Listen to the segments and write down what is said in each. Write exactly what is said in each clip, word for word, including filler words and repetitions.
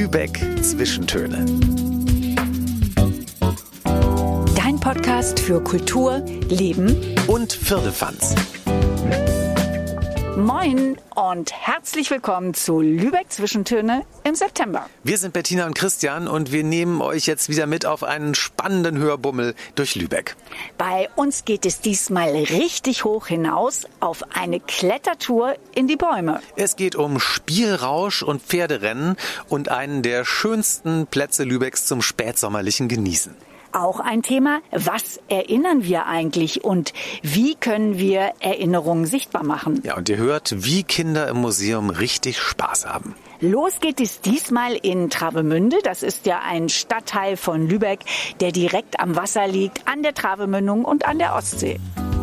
Lübeck Zwischentöne. Dein Podcast für Kultur, Leben und Firlefanz. Moin und herzlich willkommen zu Lübeck Zwischentöne im September. Wir sind Bettina und Christian und wir nehmen euch jetzt wieder mit auf einen spannenden Hörbummel durch Lübeck. Bei uns geht es diesmal richtig hoch hinaus auf eine Klettertour in die Bäume. Es geht um Spielrausch und Pferderennen und einen der schönsten Plätze Lübecks zum spätsommerlichen Genießen. Auch ein Thema, was erinnern wir eigentlich und wie können wir Erinnerungen sichtbar machen? Ja, und ihr hört, wie Kinder im Museum richtig Spaß haben. Los geht es diesmal in Travemünde. Das ist ja ein Stadtteil von Lübeck, der direkt am Wasser liegt, an der Travemündung und an der Ostsee.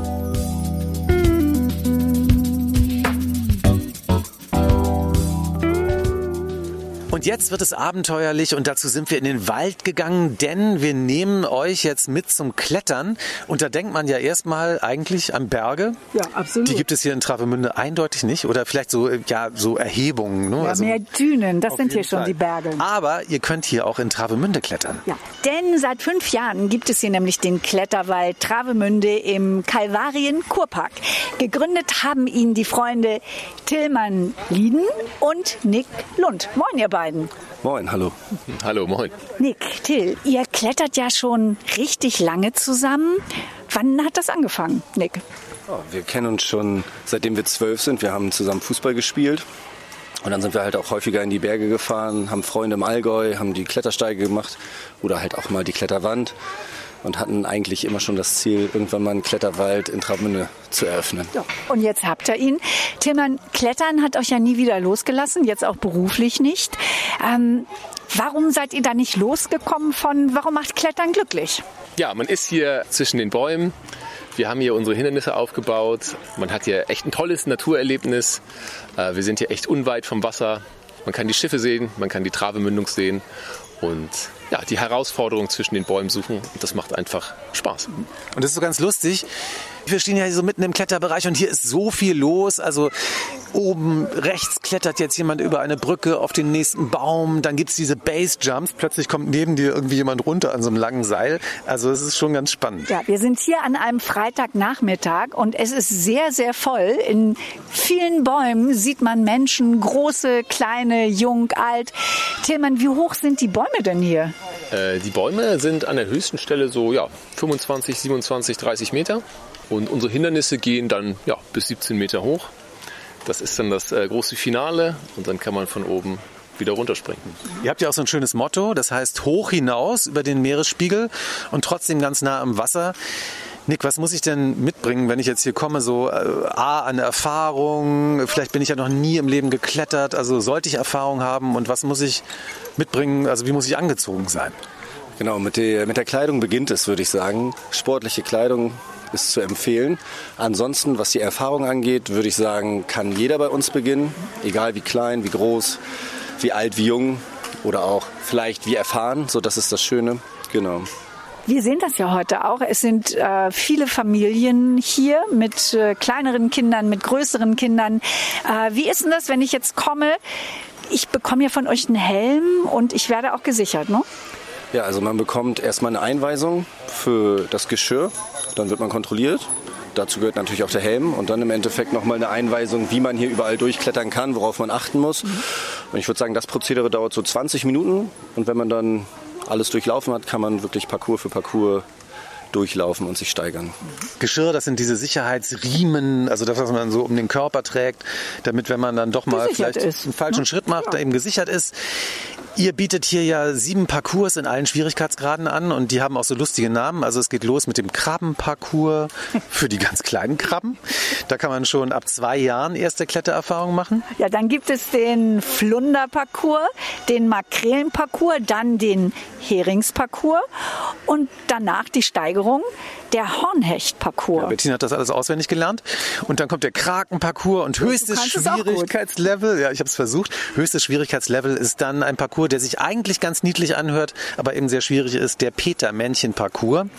Und jetzt wird es abenteuerlich und dazu sind wir in den Wald gegangen, denn wir nehmen euch jetzt mit zum Klettern. Und da denkt man ja erstmal eigentlich an Berge. Ja, absolut. Die gibt es hier in Travemünde eindeutig nicht. Oder vielleicht so, ja, so Erhebungen. Ne? Ja, also mehr Dünen, das sind hier schon Fall. Die Berge. Aber ihr könnt hier auch in Travemünde klettern. Ja, denn seit fünf Jahren gibt es hier nämlich den Kletterwald Travemünde im Kalvarien-Kurpark. Gegründet haben ihn die Freunde Tillmann Lieden und Nick Lund. Moin, ihr beiden. Moin, hallo. Hallo, moin. Nick, Till, ihr klettert ja schon richtig lange zusammen. Wann hat das angefangen, Nick? Oh, wir kennen uns schon seitdem wir zwölf sind. Wir haben zusammen Fußball gespielt. Und dann sind wir halt auch häufiger in die Berge gefahren, haben Freunde im Allgäu, haben die Klettersteige gemacht oder halt auch mal die Kletterwand. Und hatten eigentlich immer schon das Ziel, irgendwann mal einen Kletterwald in Travemünde zu eröffnen. Ja. Und jetzt habt ihr ihn. Tillmann, Klettern hat euch ja nie wieder losgelassen, jetzt auch beruflich nicht. Ähm, warum seid ihr da nicht losgekommen von, warum macht Klettern glücklich? Ja, man ist hier zwischen den Bäumen. Wir haben hier unsere Hindernisse aufgebaut. Man hat hier echt ein tolles Naturerlebnis. Wir sind hier echt unweit vom Wasser. Man kann die Schiffe sehen, man kann die Travemündung sehen. Und ja, die Herausforderung zwischen den Bäumen suchen, das macht einfach Spaß. Und das ist so ganz lustig. Wir stehen ja hier so mitten im Kletterbereich und hier ist so viel los. Also oben rechts klettert jetzt jemand über eine Brücke auf den nächsten Baum. Dann gibt es diese Base-Jumps. Plötzlich kommt neben dir irgendwie jemand runter an so einem langen Seil. Also es ist schon ganz spannend. Ja, wir sind hier an einem Freitagnachmittag und es ist sehr, sehr voll. In vielen Bäumen sieht man Menschen, große, kleine, jung, alt. Tillmann, wie hoch sind die Bäume denn hier? Äh, die Bäume sind an der höchsten Stelle so ja, fünfundzwanzig, siebenundzwanzig, dreißig Meter. Und unsere Hindernisse gehen dann ja, bis siebzehn Meter hoch. Das ist dann das äh, große Finale und dann kann man von oben wieder runterspringen. Ihr habt ja auch so ein schönes Motto, das heißt hoch hinaus über den Meeresspiegel und trotzdem ganz nah am Wasser. Nick, was muss ich denn mitbringen, wenn ich jetzt hier komme? So äh, A, eine Erfahrung, vielleicht bin ich ja noch nie im Leben geklettert, also sollte ich Erfahrung haben und was muss ich mitbringen, also wie muss ich angezogen sein? Genau, mit der, mit der Kleidung beginnt es, würde ich sagen. Sportliche Kleidung ist zu empfehlen. Ansonsten, was die Erfahrung angeht, würde ich sagen, kann jeder bei uns beginnen. Egal wie klein, wie groß, wie alt, wie jung oder auch vielleicht wie erfahren. So, das ist das Schöne. Genau. Wir sehen das ja heute auch. Es sind äh, viele Familien hier mit äh, kleineren Kindern, mit größeren Kindern. Äh, wie ist denn das, wenn ich jetzt komme? Ich bekomme ja von euch einen Helm und ich werde auch gesichert, ne? Ja, also man bekommt erstmal eine Einweisung für das Geschirr. Dann wird man kontrolliert. Dazu gehört natürlich auch der Helm und dann im Endeffekt nochmal eine Einweisung, wie man hier überall durchklettern kann, worauf man achten muss. Mhm. Und ich würde sagen, das Prozedere dauert so zwanzig Minuten und wenn man dann alles durchlaufen hat, kann man wirklich Parcours für Parcours durchlaufen und sich steigern. Geschirr, das sind diese Sicherheitsriemen, also das, was man so um den Körper trägt, damit, wenn man dann doch mal gesichert vielleicht ist, einen falschen ne? Schritt macht, Ja. da eben gesichert ist. Ihr bietet hier ja sieben Parcours in allen Schwierigkeitsgraden an und die haben auch so lustige Namen. Also es geht los mit dem Krabbenparcours für die ganz kleinen Krabben. Da kann man schon ab zwei Jahren erste Klettererfahrungen machen. Ja, dann gibt es den Flunderparcours, den Makrelenparcours, dann den Heringsparcours und danach die Steigerung, der Hornhechtparcours. Ja, Bettina hat das alles auswendig gelernt. Und dann kommt der Krakenparcours und höchstes Schwierigkeitslevel. Ja, ich habe es versucht. Höchstes Schwierigkeitslevel ist dann ein Parcours, der sich eigentlich ganz niedlich anhört, aber eben sehr schwierig ist, der Peter-Männchen-Parcours.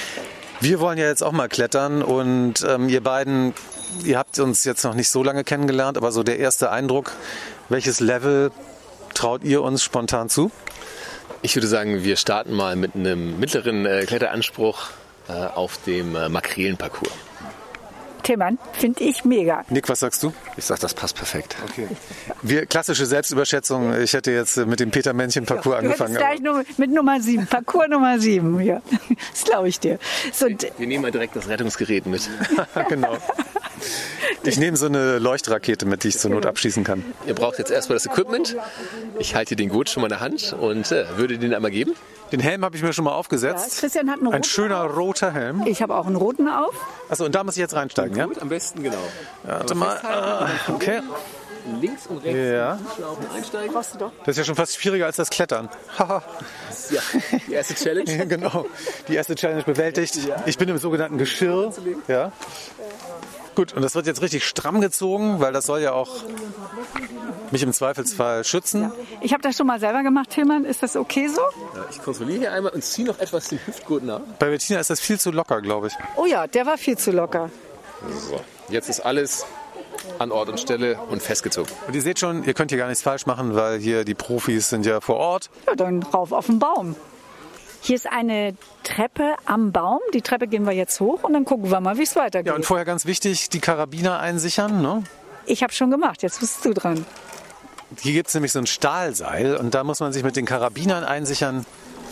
Wir wollen ja jetzt auch mal klettern und ähm, ihr beiden, ihr habt uns jetzt noch nicht so lange kennengelernt, aber so der erste Eindruck, welches Level traut ihr uns spontan zu? Ich würde sagen, wir starten mal mit einem mittleren äh, Kletteranspruch äh, auf dem äh, Makrelenparcours. Tillmann, finde ich mega. Nick, was sagst du? Ich sag, das passt perfekt. Okay. Wir, klassische Selbstüberschätzung. Ich hätte jetzt mit dem Peter-Männchen-Parcours Du angefangen. gleich nur mit Nummer sieben, Parcours Nummer sieben. Ja. Das glaube ich dir. So, Wir nehmen mal direkt das Rettungsgerät mit. Genau. Ich nehme so eine Leuchtrakete mit, die ich zur Not abschießen kann. Ihr braucht jetzt erstmal das Equipment. Ich halte den Gurt schon mal in der Hand und äh, würde den einmal geben. Den Helm habe ich mir schon mal ja, aufgesetzt. Christian hat einen Ein roten schöner auf. roter Helm. Ich habe auch einen roten auf. Achso, und da muss ich jetzt reinsteigen, ja? Gut, am besten, genau. Warte mal. Ah, okay. Links und rechts Ja. Schlaufen einsteigen. Brauchst du doch. Das ist ja schon fast schwieriger als das Klettern. Haha. Ja, die erste Challenge. Ja, genau. Die erste Challenge bewältigt. Ich bin im sogenannten Geschirr. Ja. Gut, und das wird jetzt richtig stramm gezogen, weil das soll ja auch mich im Zweifelsfall schützen. Ich habe das schon mal selber gemacht, Tillmann. Ist das okay so? Ja, ich kontrolliere hier einmal und ziehe noch etwas den Hüftgurt nach. Bei Bettina ist das viel zu locker, glaube ich. Oh ja, der war viel zu locker. So, jetzt ist alles an Ort und Stelle und festgezogen. Und ihr seht schon, ihr könnt hier gar nichts falsch machen, weil hier die Profis sind ja vor Ort. Ja, dann rauf auf den Baum. Hier ist eine Treppe am Baum. Die Treppe gehen wir jetzt hoch und dann gucken wir mal, wie es weitergeht. Ja, und vorher ganz wichtig, die Karabiner einsichern. Ne? Ich habe schon gemacht, jetzt bist du dran. Hier gibt es nämlich so ein Stahlseil und da muss man sich mit den Karabinern einsichern.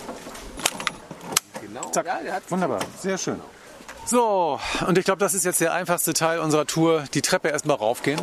Genau. Zack. Ja, der hat Wunderbar, sehr schön. So, und ich glaube, das ist jetzt der einfachste Teil unserer Tour. Die Treppe erstmal raufgehen.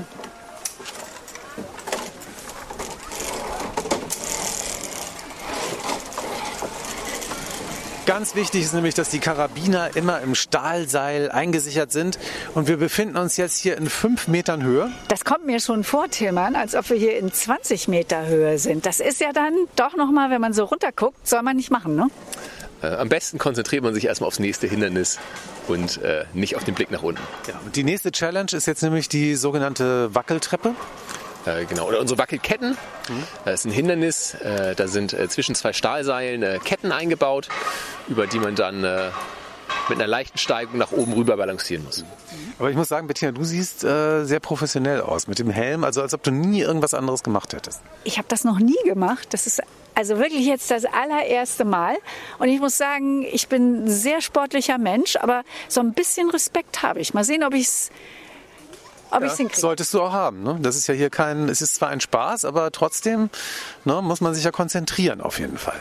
Ganz wichtig ist nämlich, dass die Karabiner immer im Stahlseil eingesichert sind. Und wir befinden uns jetzt hier in fünf Metern Höhe. Das kommt mir schon vor, Tillmann, als ob wir hier in zwanzig Meter Höhe sind. Das ist ja dann doch nochmal, wenn man so runterguckt, soll man nicht machen, ne? Äh, am besten konzentriert man sich erstmal aufs nächste Hindernis und äh, nicht auf den Blick nach unten. Ja, und die nächste Challenge ist jetzt nämlich die sogenannte Wackeltreppe. Äh, genau, oder unsere Wackelketten. Mhm. Das ist ein Hindernis. Äh, da sind äh, zwischen zwei Stahlseilen äh, Ketten eingebaut, über die man dann äh, mit einer leichten Steigung nach oben rüber balancieren muss. Aber ich muss sagen, Bettina, du siehst äh, sehr professionell aus mit dem Helm, also als ob du nie irgendwas anderes gemacht hättest. Ich habe das noch nie gemacht. Das ist also wirklich jetzt das allererste Mal. Und ich muss sagen, ich bin ein sehr sportlicher Mensch, aber so ein bisschen Respekt habe ich. Mal sehen, ob ich es ob Ja, ich's hinkriege. solltest du auch haben. Ne? Das ist ja hier kein, es ist zwar ein Spaß, aber trotzdem ne, muss man sich ja konzentrieren auf jeden Fall.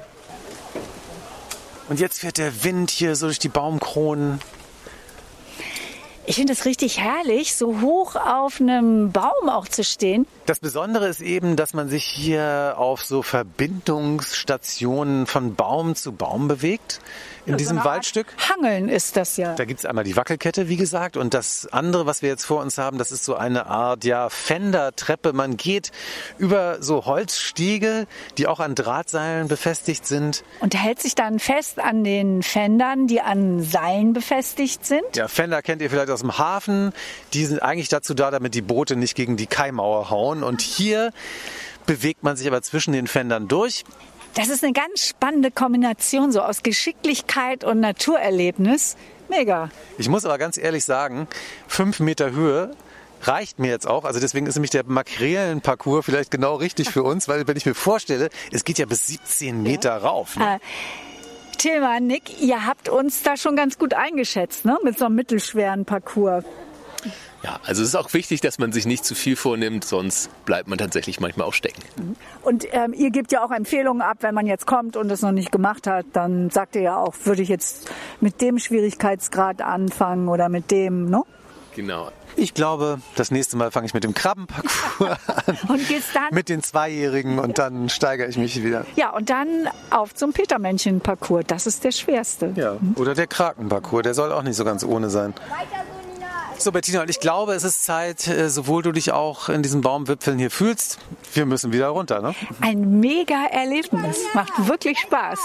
Und jetzt fährt der Wind hier so durch die Baumkronen. Ich finde es richtig herrlich, so hoch auf einem Baum auch zu stehen. Das Besondere ist eben, dass man sich hier auf so Verbindungsstationen von Baum zu Baum bewegt. In diesem So eine Art Waldstück. Hangeln ist das ja. Da gibt es einmal die Wackelkette, wie gesagt. Und das andere, was wir jetzt vor uns haben, das ist so eine Art ja, Fendertreppe. Man geht über so Holzstiege, die auch an Drahtseilen befestigt sind. Und hält sich dann fest an den Fendern, die an Seilen befestigt sind. Ja, Fender kennt ihr vielleicht aus dem Hafen. Die sind eigentlich dazu da, damit die Boote nicht gegen die Kaimauer hauen. Und hier bewegt man sich aber zwischen den Fendern durch. Das ist eine ganz spannende Kombination so aus Geschicklichkeit und Naturerlebnis. Mega. Ich muss aber ganz ehrlich sagen, fünf Meter Höhe reicht mir jetzt auch. Also deswegen ist nämlich der Makrelenparcours vielleicht genau richtig für uns, weil wenn ich mir vorstelle, es geht ja bis siebzehn Meter rauf. Ne? Äh, Tillmann, Nick, ihr habt uns da schon ganz gut eingeschätzt, ne? Mit so einem mittelschweren Parcours. Ja, also es ist auch wichtig, dass man sich nicht zu viel vornimmt, sonst bleibt man tatsächlich manchmal auch stecken. Und ähm, ihr gebt ja auch Empfehlungen ab, wenn man jetzt kommt und es noch nicht gemacht hat, dann sagt ihr ja auch, würde ich jetzt mit dem Schwierigkeitsgrad anfangen oder mit dem, ne? Genau. Ich glaube, das nächste Mal fange ich mit dem Krabbenparcours an. Und geht's dann? Mit den Zweijährigen und dann steigere ich mich wieder. Ja, und dann auf zum Petermännchen-Parcours. Das ist der schwerste. Ja. Oder der Krakenparcours, der soll auch nicht so ganz ohne sein. So, Bettina, und ich glaube, es ist Zeit, äh, sowohl du dich auch in diesen Baumwipfeln hier fühlst, wir müssen wieder runter, ne? Ein mega Erlebnis. Macht wirklich Spaß.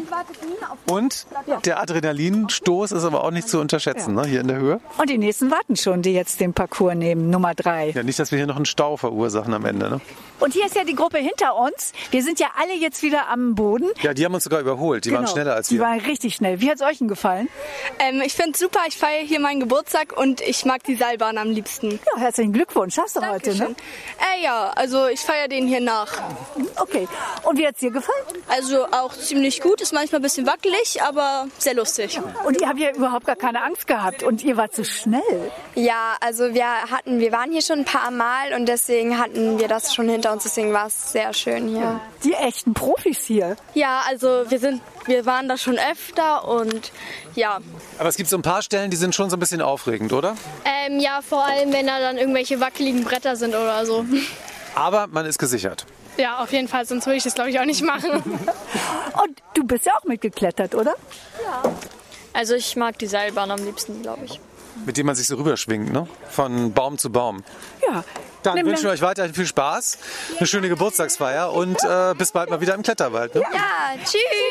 Und der Adrenalinstoß ist aber auch nicht zu unterschätzen, ne? Hier in der Höhe. Und die nächsten warten schon, die jetzt den Parcours nehmen, Nummer drei. Ja, nicht, dass wir hier noch einen Stau verursachen am Ende, ne? Und hier ist ja die Gruppe hinter uns. Wir sind ja alle jetzt wieder am Boden. Ja, die haben uns sogar überholt. Die waren schneller als Die wir. waren richtig schnell. Wie hat's euch denn gefallen? Ähm, ich finde es super, ich feiere hier meinen Geburtstag und ich ich mag die Seilbahn am liebsten. Ja, herzlichen Glückwunsch. Hast du heute, ne? Äh, ja, also ich feiere den hier nach. Okay. Und wie hat's dir gefallen? Also auch ziemlich gut, ist manchmal ein bisschen wackelig, aber sehr lustig. Und ihr habt ja überhaupt gar keine Angst gehabt und ihr wart so schnell. Ja, also wir hatten, wir waren hier schon ein paar Mal und deswegen hatten wir das schon hinter uns, deswegen war es sehr schön hier. Die echten Profis hier. Ja, also wir sind, wir waren da schon öfter und ja. Aber es gibt so ein paar Stellen, die sind schon so ein bisschen aufregend, oder? Ähm, ja, vor allem, wenn da dann irgendwelche wackeligen Bretter sind oder so. Aber man ist gesichert. Ja, auf jeden Fall, sonst würde ich das, glaube ich, auch nicht machen. Und du bist ja auch mitgeklettert, oder? Ja. Also ich mag die Seilbahn am liebsten, glaube ich. Mit dem man sich so rüberschwingt, ne? Von Baum zu Baum. Ja. Dann wünschen wir euch weiterhin viel Spaß, eine schöne Geburtstagsfeier und äh, bis bald mal wieder im Kletterwald. Ne? Ja, tschüss.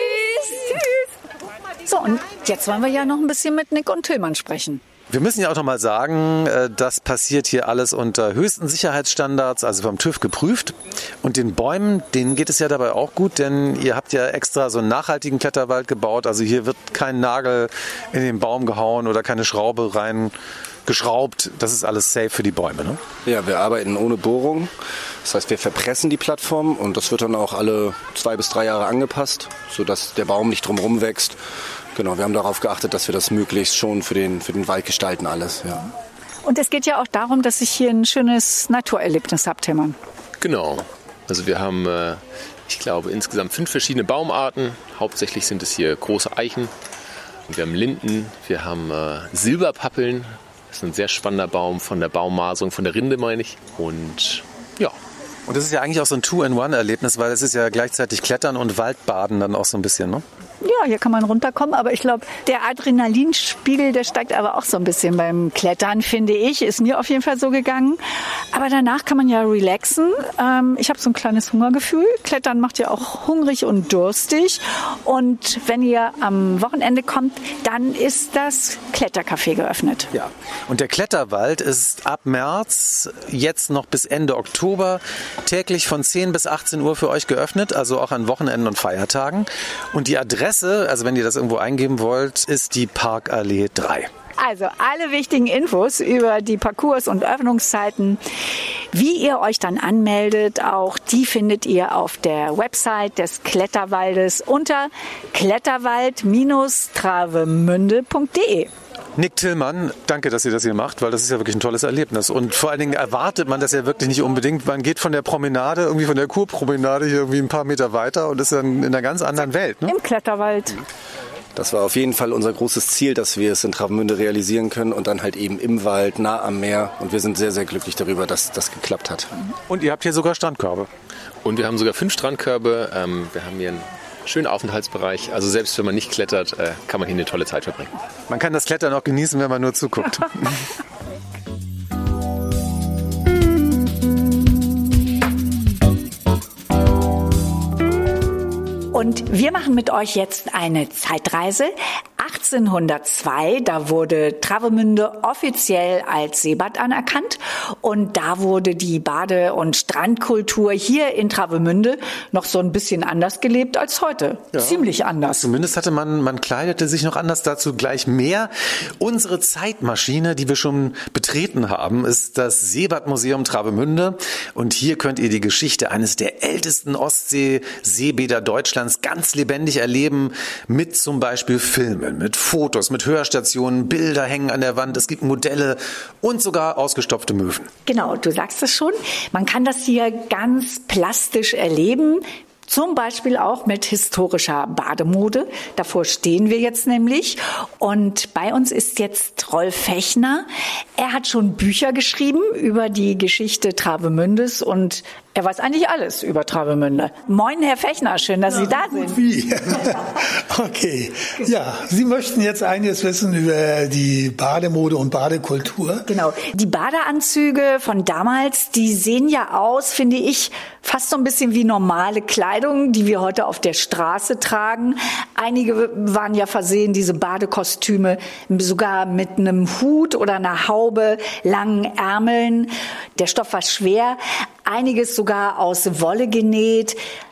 Tschüss. So, und jetzt wollen wir ja noch ein bisschen mit Nick und Tillmann sprechen. Wir müssen ja auch noch mal sagen, das passiert hier alles unter höchsten Sicherheitsstandards, also vom TÜV geprüft. Und den Bäumen, denen geht es ja dabei auch gut, denn ihr habt ja extra so einen nachhaltigen Kletterwald gebaut. Also hier wird kein Nagel in den Baum gehauen oder keine Schraube rein geschraubt. Das ist alles safe für die Bäume, ne? Ja, wir arbeiten ohne Bohrung. Das heißt, wir verpressen die Plattform und das wird dann auch alle zwei bis drei Jahre angepasst, sodass der Baum nicht drumherum wächst. Genau, wir haben darauf geachtet, dass wir das möglichst schon für den, für den Wald gestalten alles. Ja. Und es geht ja auch darum, dass ich hier ein schönes Naturerlebnis habe, Tillmann. Genau. Also wir haben, äh, ich glaube, insgesamt fünf verschiedene Baumarten. Hauptsächlich sind es hier große Eichen. Wir haben Linden, wir haben äh, Silberpappeln. Das ist ein sehr spannender Baum von der Baummasung, von der Rinde meine ich. Und ja. Und das ist ja eigentlich auch so ein Two-in-One-Erlebnis, weil es ist ja gleichzeitig Klettern und Waldbaden dann auch so ein bisschen, ne? Ja, hier kann man runterkommen, aber ich glaube, der Adrenalinspiegel, der steigt aber auch so ein bisschen beim Klettern, finde ich. Ist mir auf jeden Fall so gegangen. Aber danach kann man ja relaxen. Ähm, ich habe so ein kleines Hungergefühl. Klettern macht ja auch hungrig und durstig. Und wenn ihr am Wochenende kommt, dann ist das Klettercafé geöffnet. Ja, und der Kletterwald ist ab März, jetzt noch bis Ende Oktober, täglich von zehn bis achtzehn Uhr für euch geöffnet, also auch an Wochenenden und Feiertagen. Und die Adresse, also wenn ihr das irgendwo eingeben wollt, ist die Parkallee drei. Also alle wichtigen Infos über die Parcours und Öffnungszeiten, wie ihr euch dann anmeldet, auch die findet ihr auf der Website des Kletterwaldes unter kletterwald Bindestrich travemünde punkt de. Nick Tillmann, danke, dass ihr das hier macht, weil das ist ja wirklich ein tolles Erlebnis. Und vor allen Dingen erwartet man das ja wirklich nicht unbedingt. Man geht von der Promenade, irgendwie von der Kurpromenade hier irgendwie ein paar Meter weiter und ist dann in einer ganz anderen Welt. Ne? Im Kletterwald. Das war auf jeden Fall unser großes Ziel, dass wir es in Travemünde realisieren können und dann halt eben im Wald, nah am Meer. Und wir sind sehr, sehr glücklich darüber, dass das geklappt hat. Und ihr habt hier sogar Strandkörbe. Und wir haben sogar fünf Strandkörbe. Ähm, wir haben hier einen schönen Aufenthaltsbereich. Also selbst wenn man nicht klettert, äh, kann man hier eine tolle Zeit verbringen. Man kann das Klettern auch genießen, wenn man nur zuguckt. Und wir machen mit euch jetzt eine Zeitreise. achtzehnhundertzwei, da wurde Travemünde offiziell als Seebad anerkannt und da wurde die Bade- und Strandkultur hier in Travemünde noch so ein bisschen anders gelebt als heute. Ja, ziemlich anders. Zumindest hatte man, man kleidete sich noch anders, dazu gleich mehr. Unsere Zeitmaschine, die wir schon betreten haben, ist das Seebadmuseum Travemünde und hier könnt ihr die Geschichte eines der ältesten Ostsee-Seebäder Deutschlands ganz lebendig erleben, mit zum Beispiel Filmen, mit Fotos, mit Hörstationen, Bilder hängen an der Wand, es gibt Modelle und sogar ausgestopfte Möwen. Genau, du sagst es schon. Man kann das hier ganz plastisch erleben. Zum Beispiel auch mit historischer Bademode. Davor stehen wir jetzt nämlich. Und bei uns ist jetzt Rolf Fechner. Er hat schon Bücher geschrieben über die Geschichte Travemündes und er weiß eigentlich alles über Travemünde. Moin, Herr Fechner, schön, dass ja, Sie da sind. Wie? Okay, ja, Sie möchten jetzt einiges wissen über die Bademode und Badekultur. Genau, die Badeanzüge von damals, die sehen ja aus, finde ich, fast so ein bisschen wie normale Kleidung, die wir heute auf der Straße tragen. Einige waren ja versehen, diese Badekostüme, sogar mit einem Hut oder einer Haube, langen Ärmeln. Der Stoff war schwer. Einiges sogar aus Wolle genäht.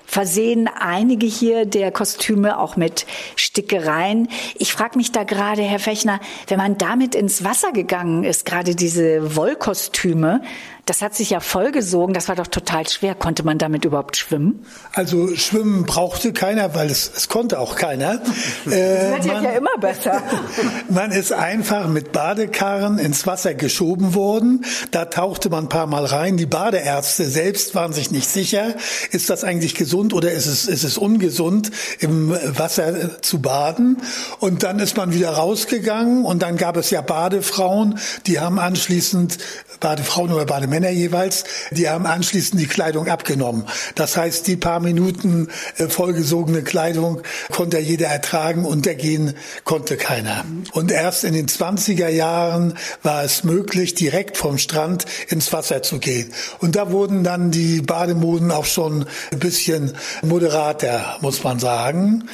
versehen einige hier der Kostüme auch mit Stickereien. Ich frage mich da gerade, Herr Fechner, wenn man damit ins Wasser gegangen ist, gerade diese Wollkostüme, das hat sich ja vollgesogen, das war doch total schwer. Konnte man damit überhaupt schwimmen? Also schwimmen brauchte keiner, weil es, es konnte auch keiner. Das wird äh, ja immer besser. Man ist einfach mit Badekarren ins Wasser geschoben worden. Da tauchte man ein paar Mal rein. Die Badeärzte selbst waren sich nicht sicher, ist das eigentlich gesund oder ist es, ist es ungesund, im Wasser zu baden. Und dann ist man wieder rausgegangen und dann gab es ja Badefrauen, die haben anschließend, Badefrauen oder Bademänner jeweils, die haben anschließend die Kleidung abgenommen. Das heißt, die paar Minuten äh, vollgesogene Kleidung konnte jeder ertragen, untergehen konnte keiner. Und erst in den zwanziger Jahren war es möglich, direkt vom Strand ins Wasser zu gehen. Und da wurden dann die Bademoden auch schon ein bisschen moderater, muss man sagen.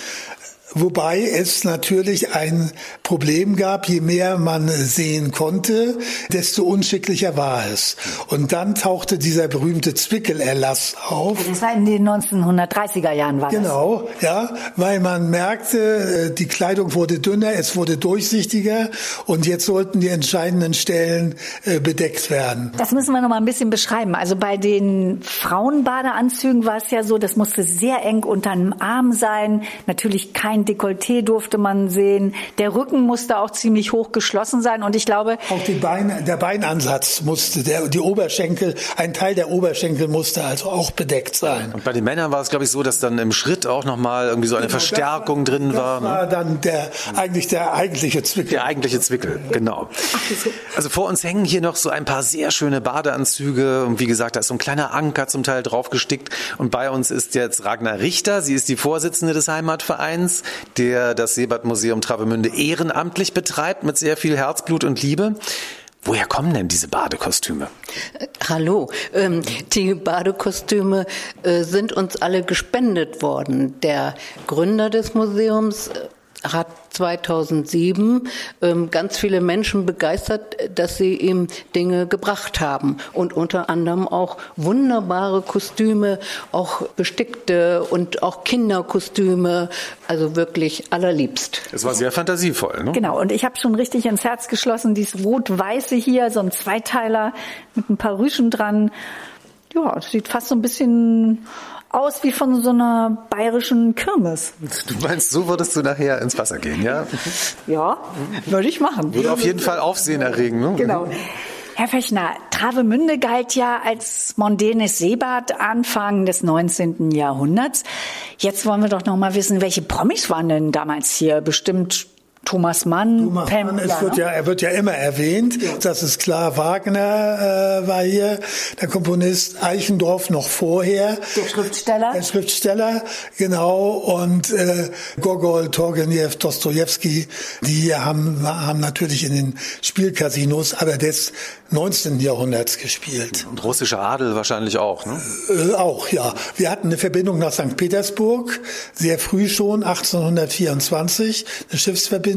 Wobei es natürlich ein Problem gab, je mehr man sehen konnte, desto unschicklicher war es. Und dann tauchte dieser berühmte Zwickelerlass auf. Das war in den neunzehnhundertdreißiger Jahren war das. Genau, ja, weil man merkte, die Kleidung wurde dünner, es wurde durchsichtiger und jetzt sollten die entscheidenden Stellen bedeckt werden. Das müssen wir noch mal ein bisschen beschreiben. Also bei den Frauenbadeanzügen war es ja so, das musste sehr eng unter dem Arm sein, natürlich kein Dekolleté durfte man sehen. Der Rücken musste auch ziemlich hoch geschlossen sein und ich glaube... Auch die Beine, der Beinansatz musste, der, die Oberschenkel, ein Teil der Oberschenkel musste also auch bedeckt sein. Und bei den Männern war es, glaube ich, so, dass dann im Schritt auch nochmal irgendwie so eine genau, Verstärkung das, drin das war. Das war ne? dann der, eigentlich der eigentliche Zwickel. Der eigentliche Zwickel, genau. Also vor uns hängen hier noch so ein paar sehr schöne Badeanzüge und wie gesagt, da ist so ein kleiner Anker zum Teil draufgestickt und bei uns ist jetzt Ragnar Richter, sie ist die Vorsitzende des Heimatvereins, der das Seebadmuseum Travemünde ehrenamtlich betreibt mit sehr viel Herzblut und Liebe. Woher kommen denn diese Badekostüme? Hallo, ähm, die Badekostüme äh, sind uns alle gespendet worden. Der Gründer des Museums äh, hat zweitausendsieben ähm, ganz viele Menschen begeistert, dass sie ihm Dinge gebracht haben und unter anderem auch wunderbare Kostüme, auch bestickte und auch Kinderkostüme, also wirklich allerliebst. Es war sehr fantasievoll, ne? Genau, und ich habe schon richtig ins Herz geschlossen, dieses Rot-Weiße hier, so ein Zweiteiler mit ein paar Rüschen dran. Ja, das sieht fast so ein bisschen aus wie von so einer bayerischen Kirmes. Du meinst, so würdest du nachher ins Wasser gehen, ja? Ja, würde ich machen. Würde auf jeden Fall Aufsehen erregen, ne? Genau. Herr Fechner, Travemünde galt ja als mondänes Seebad Anfang des neunzehnten Jahrhunderts. Jetzt wollen wir doch noch mal wissen, welche Promis waren denn damals hier? Bestimmt Thomas Mann, Thomas Mann, es wird ja, er wird ja immer erwähnt, ja. Das ist klar. Wagner äh, war hier, der Komponist, Eichendorff noch vorher. Der Schriftsteller. Der Schriftsteller, genau. Und äh, Gogol, Turgenev, Dostojewski, die haben, haben natürlich in den Spielcasinos, aber des neunzehnten Jahrhunderts gespielt. Und russischer Adel wahrscheinlich auch, ne? Äh, auch, ja. Wir hatten eine Verbindung nach Sankt Petersburg, sehr früh schon, achtzehnhundertvierundzwanzig, eine Schiffsverbindung.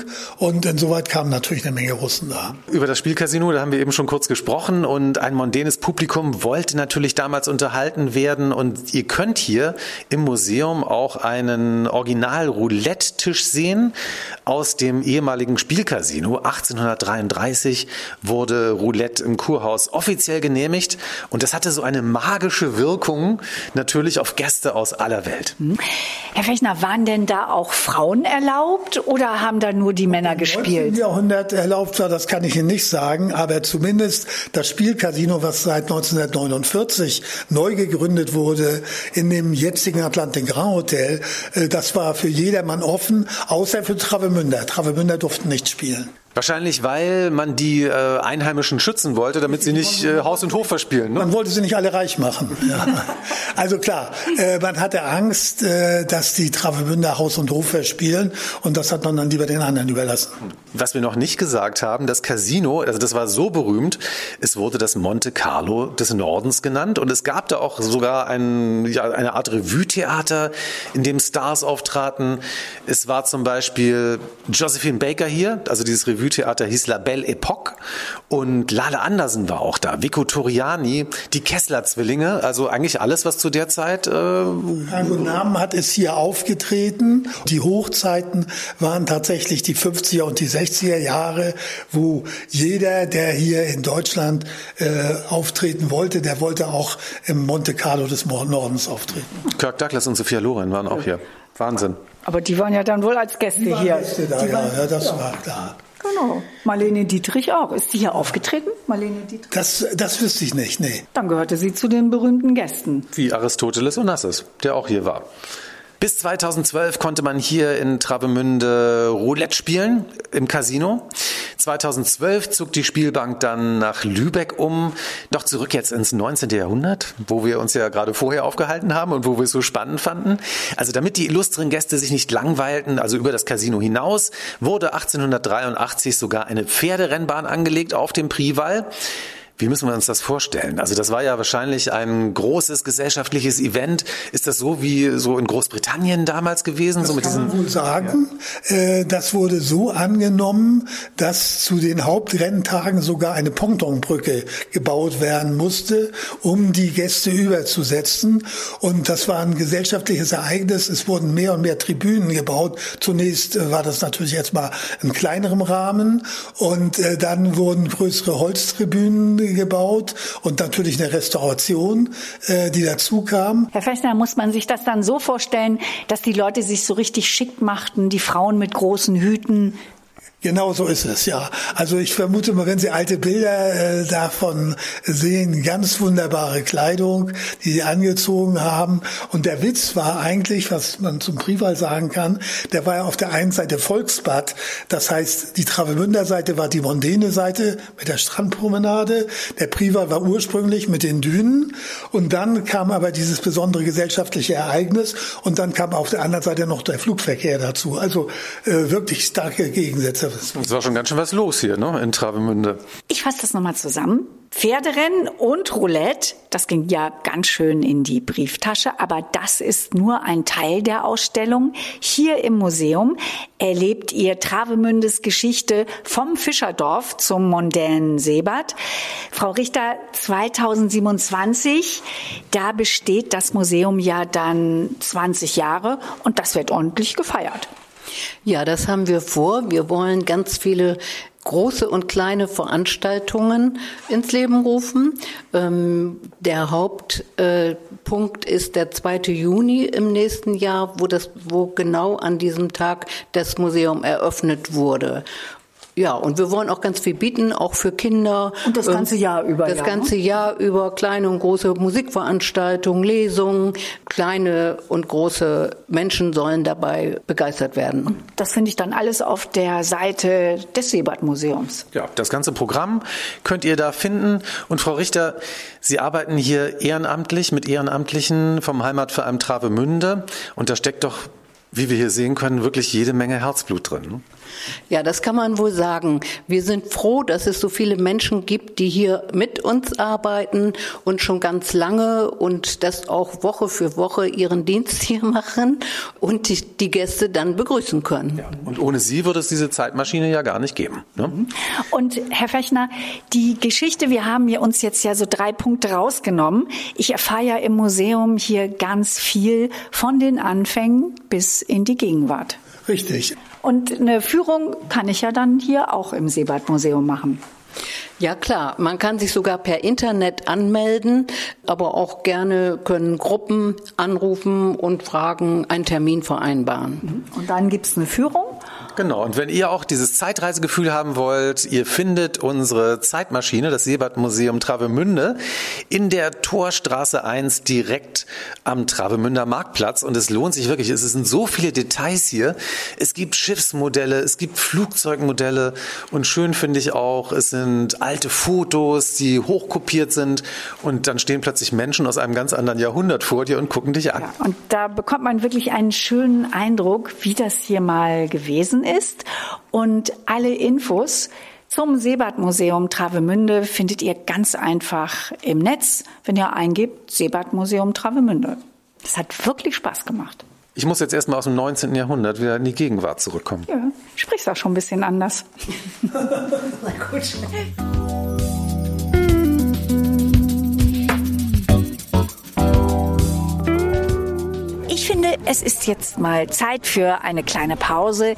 Und insoweit kamen natürlich eine Menge Russen da. Über das Spielcasino, da haben wir eben schon kurz gesprochen und ein mondänes Publikum wollte natürlich damals unterhalten werden und ihr könnt hier im Museum auch einen Original-Roulette-Tisch sehen aus dem ehemaligen Spielcasino. achtzehnhundertdreiunddreißig wurde Roulette im Kurhaus offiziell genehmigt und das hatte so eine magische Wirkung natürlich auf Gäste aus aller Welt. Herr Fechner, waren denn da auch Frauen erlaubt oder haben da nur die Männer gespielt? Im neunzehnten Jahrhundert erlaubt war, das kann ich Ihnen nicht sagen, aber zumindest das Spielcasino, was seit neunzehnhundertneunundvierzig neu gegründet wurde in dem jetzigen Atlantic Grand Hotel, das war für jedermann offen, außer für Travemünder. Travemünder durften nicht spielen. Wahrscheinlich, weil man die äh, Einheimischen schützen wollte, damit sie nicht äh, Haus und Hof verspielen. Ne? Man wollte sie nicht alle reich machen. Ja. Also klar, äh, man hatte Angst, äh, dass die Travemünder Haus und Hof verspielen und das hat man dann lieber den anderen überlassen. Was wir noch nicht gesagt haben, das Casino, also das war so berühmt, es wurde das Monte Carlo des Nordens genannt und es gab da auch sogar ein, ja, eine Art Revue-Theater, in dem Stars auftraten. Es war zum Beispiel Josephine Baker hier, also dieses Revue Revue-Theater hieß La Belle Époque und Lale Andersen war auch da, Vico Torriani, die Kessler-Zwillinge, also eigentlich alles, was zu der Zeit... Äh also Namen hat es hier aufgetreten. Die Hochzeiten waren tatsächlich die fünfziger und die sechziger Jahre, wo jeder, der hier in Deutschland äh, auftreten wollte, der wollte auch im Monte Carlo des Nordens auftreten. Kirk Douglas und Sophia Loren waren auch hier. Wahnsinn. Aber die waren ja dann wohl als Gäste Die waren hier. Gäste da, die ja, waren, ja, das ja. war klar. Genau. Marlene Dietrich auch. Ist die hier aufgetreten? Marlene Dietrich? Das, das wüsste ich nicht, nee. Dann gehörte sie zu den berühmten Gästen. Wie Aristoteles Onassis, der auch hier war. Bis zweitausendzwölf konnte man hier in Travemünde Roulette spielen im Casino. zweitausendzwölf zog die Spielbank dann nach Lübeck um. Doch zurück jetzt ins neunzehnten Jahrhundert, wo wir uns ja gerade vorher aufgehalten haben und wo wir es so spannend fanden. Also damit die illustren Gäste sich nicht langweilten, also über das Casino hinaus, wurde achtzehnhundertdreiundachtzig sogar eine Pferderennbahn angelegt auf dem Prival. Wie müssen wir uns das vorstellen? Also das war ja wahrscheinlich ein großes gesellschaftliches Event. Ist das so wie so in Großbritannien damals gewesen? Das so mit kann diesen man wohl sagen. Ja. Äh, das wurde so angenommen, dass zu den Hauptrenntagen sogar eine Pontonbrücke gebaut werden musste, um die Gäste überzusetzen. Und das war ein gesellschaftliches Ereignis. Es wurden mehr und mehr Tribünen gebaut. Zunächst äh, war das natürlich jetzt mal in kleinerem Rahmen. Und äh, dann wurden größere Holztribünen gebaut und natürlich eine Restauration, äh, die dazu kam. Herr Fechner, muss man sich das dann so vorstellen, dass die Leute sich so richtig schick machten, die Frauen mit großen Hüten? Genau so ist es, ja. Also ich vermute mal, wenn Sie alte Bilder äh, davon sehen, ganz wunderbare Kleidung, die sie angezogen haben. Und der Witz war eigentlich, was man zum Prival sagen kann, der war ja auf der einen Seite Volksbad. Das heißt, die Travemünder Seite war die mondäne Seite mit der Strandpromenade. Der Prival war ursprünglich mit den Dünen. Und dann kam aber dieses besondere gesellschaftliche Ereignis. Und dann kam auf der anderen Seite noch der Flugverkehr dazu. Also äh, wirklich starke Gegensätze. Es war schon ganz schön was los hier, ne, in Travemünde. Ich fasse das nochmal zusammen. Pferderennen und Roulette, das ging ja ganz schön in die Brieftasche, aber das ist nur ein Teil der Ausstellung. Hier im Museum erlebt ihr Travemündes Geschichte vom Fischerdorf zum mondänen Seebad. Frau Richter, zweitausendsiebenundzwanzig, da besteht das Museum ja dann zwanzig Jahre und das wird ordentlich gefeiert. Ja, das haben wir vor. Wir wollen ganz viele große und kleine Veranstaltungen ins Leben rufen. Ähm, der Hauptpunkt äh, ist der zweite Juni im nächsten Jahr, wo das, wo genau an diesem Tag das Museum eröffnet wurde. Ja, und wir wollen auch ganz viel bieten, auch für Kinder. Und das ganze Jahr über. Das ja, ganze ne? Jahr über kleine und große Musikveranstaltungen, Lesungen. Kleine und große Menschen sollen dabei begeistert werden. Und das finde ich dann alles auf der Seite des Seebadmuseums. Ja, das ganze Programm könnt ihr da finden. Und Frau Richter, Sie arbeiten hier ehrenamtlich mit Ehrenamtlichen vom Heimatverein Travemünde. Und da steckt doch, wie wir hier sehen können, wirklich jede Menge Herzblut drin. Ne? Ja, das kann man wohl sagen. Wir sind froh, dass es so viele Menschen gibt, die hier mit uns arbeiten und schon ganz lange und das auch Woche für Woche ihren Dienst hier machen und die, die Gäste dann begrüßen können. Ja, und ohne Sie würde es diese Zeitmaschine ja gar nicht geben. Ne? Und Herr Fechner, die Geschichte, wir haben ja uns jetzt ja so drei Punkte rausgenommen. Ich erfahre ja im Museum hier ganz viel von den Anfängen bis in die Gegenwart. Richtig. Und eine Führung kann ich ja dann hier auch im Seebadmuseum machen. Ja klar, man kann sich sogar per Internet anmelden, aber auch gerne können Gruppen anrufen und fragen, einen Termin vereinbaren. Und dann gibt's eine Führung? Genau, und wenn ihr auch dieses Zeitreisegefühl haben wollt, ihr findet unsere Zeitmaschine, das Seebadmuseum Travemünde, in der Torstraße eins direkt am Travemünder Marktplatz. Und es lohnt sich wirklich, es sind so viele Details hier. Es gibt Schiffsmodelle, es gibt Flugzeugmodelle und schön finde ich auch, es sind alte Fotos, die hochkopiert sind und dann stehen plötzlich Menschen aus einem ganz anderen Jahrhundert vor dir und gucken dich an. Ja, und da bekommt man wirklich einen schönen Eindruck, wie das hier mal gewesen ist. Und alle Infos zum Seebadmuseum Travemünde findet ihr ganz einfach im Netz, wenn ihr eingebt Seebadmuseum Travemünde. Das hat wirklich Spaß gemacht. Ich muss jetzt erstmal aus dem neunzehnten Jahrhundert wieder in die Gegenwart zurückkommen. Ja, sprichst auch schon ein bisschen anders. Na gut. Ich finde, es ist jetzt mal Zeit für eine kleine Pause.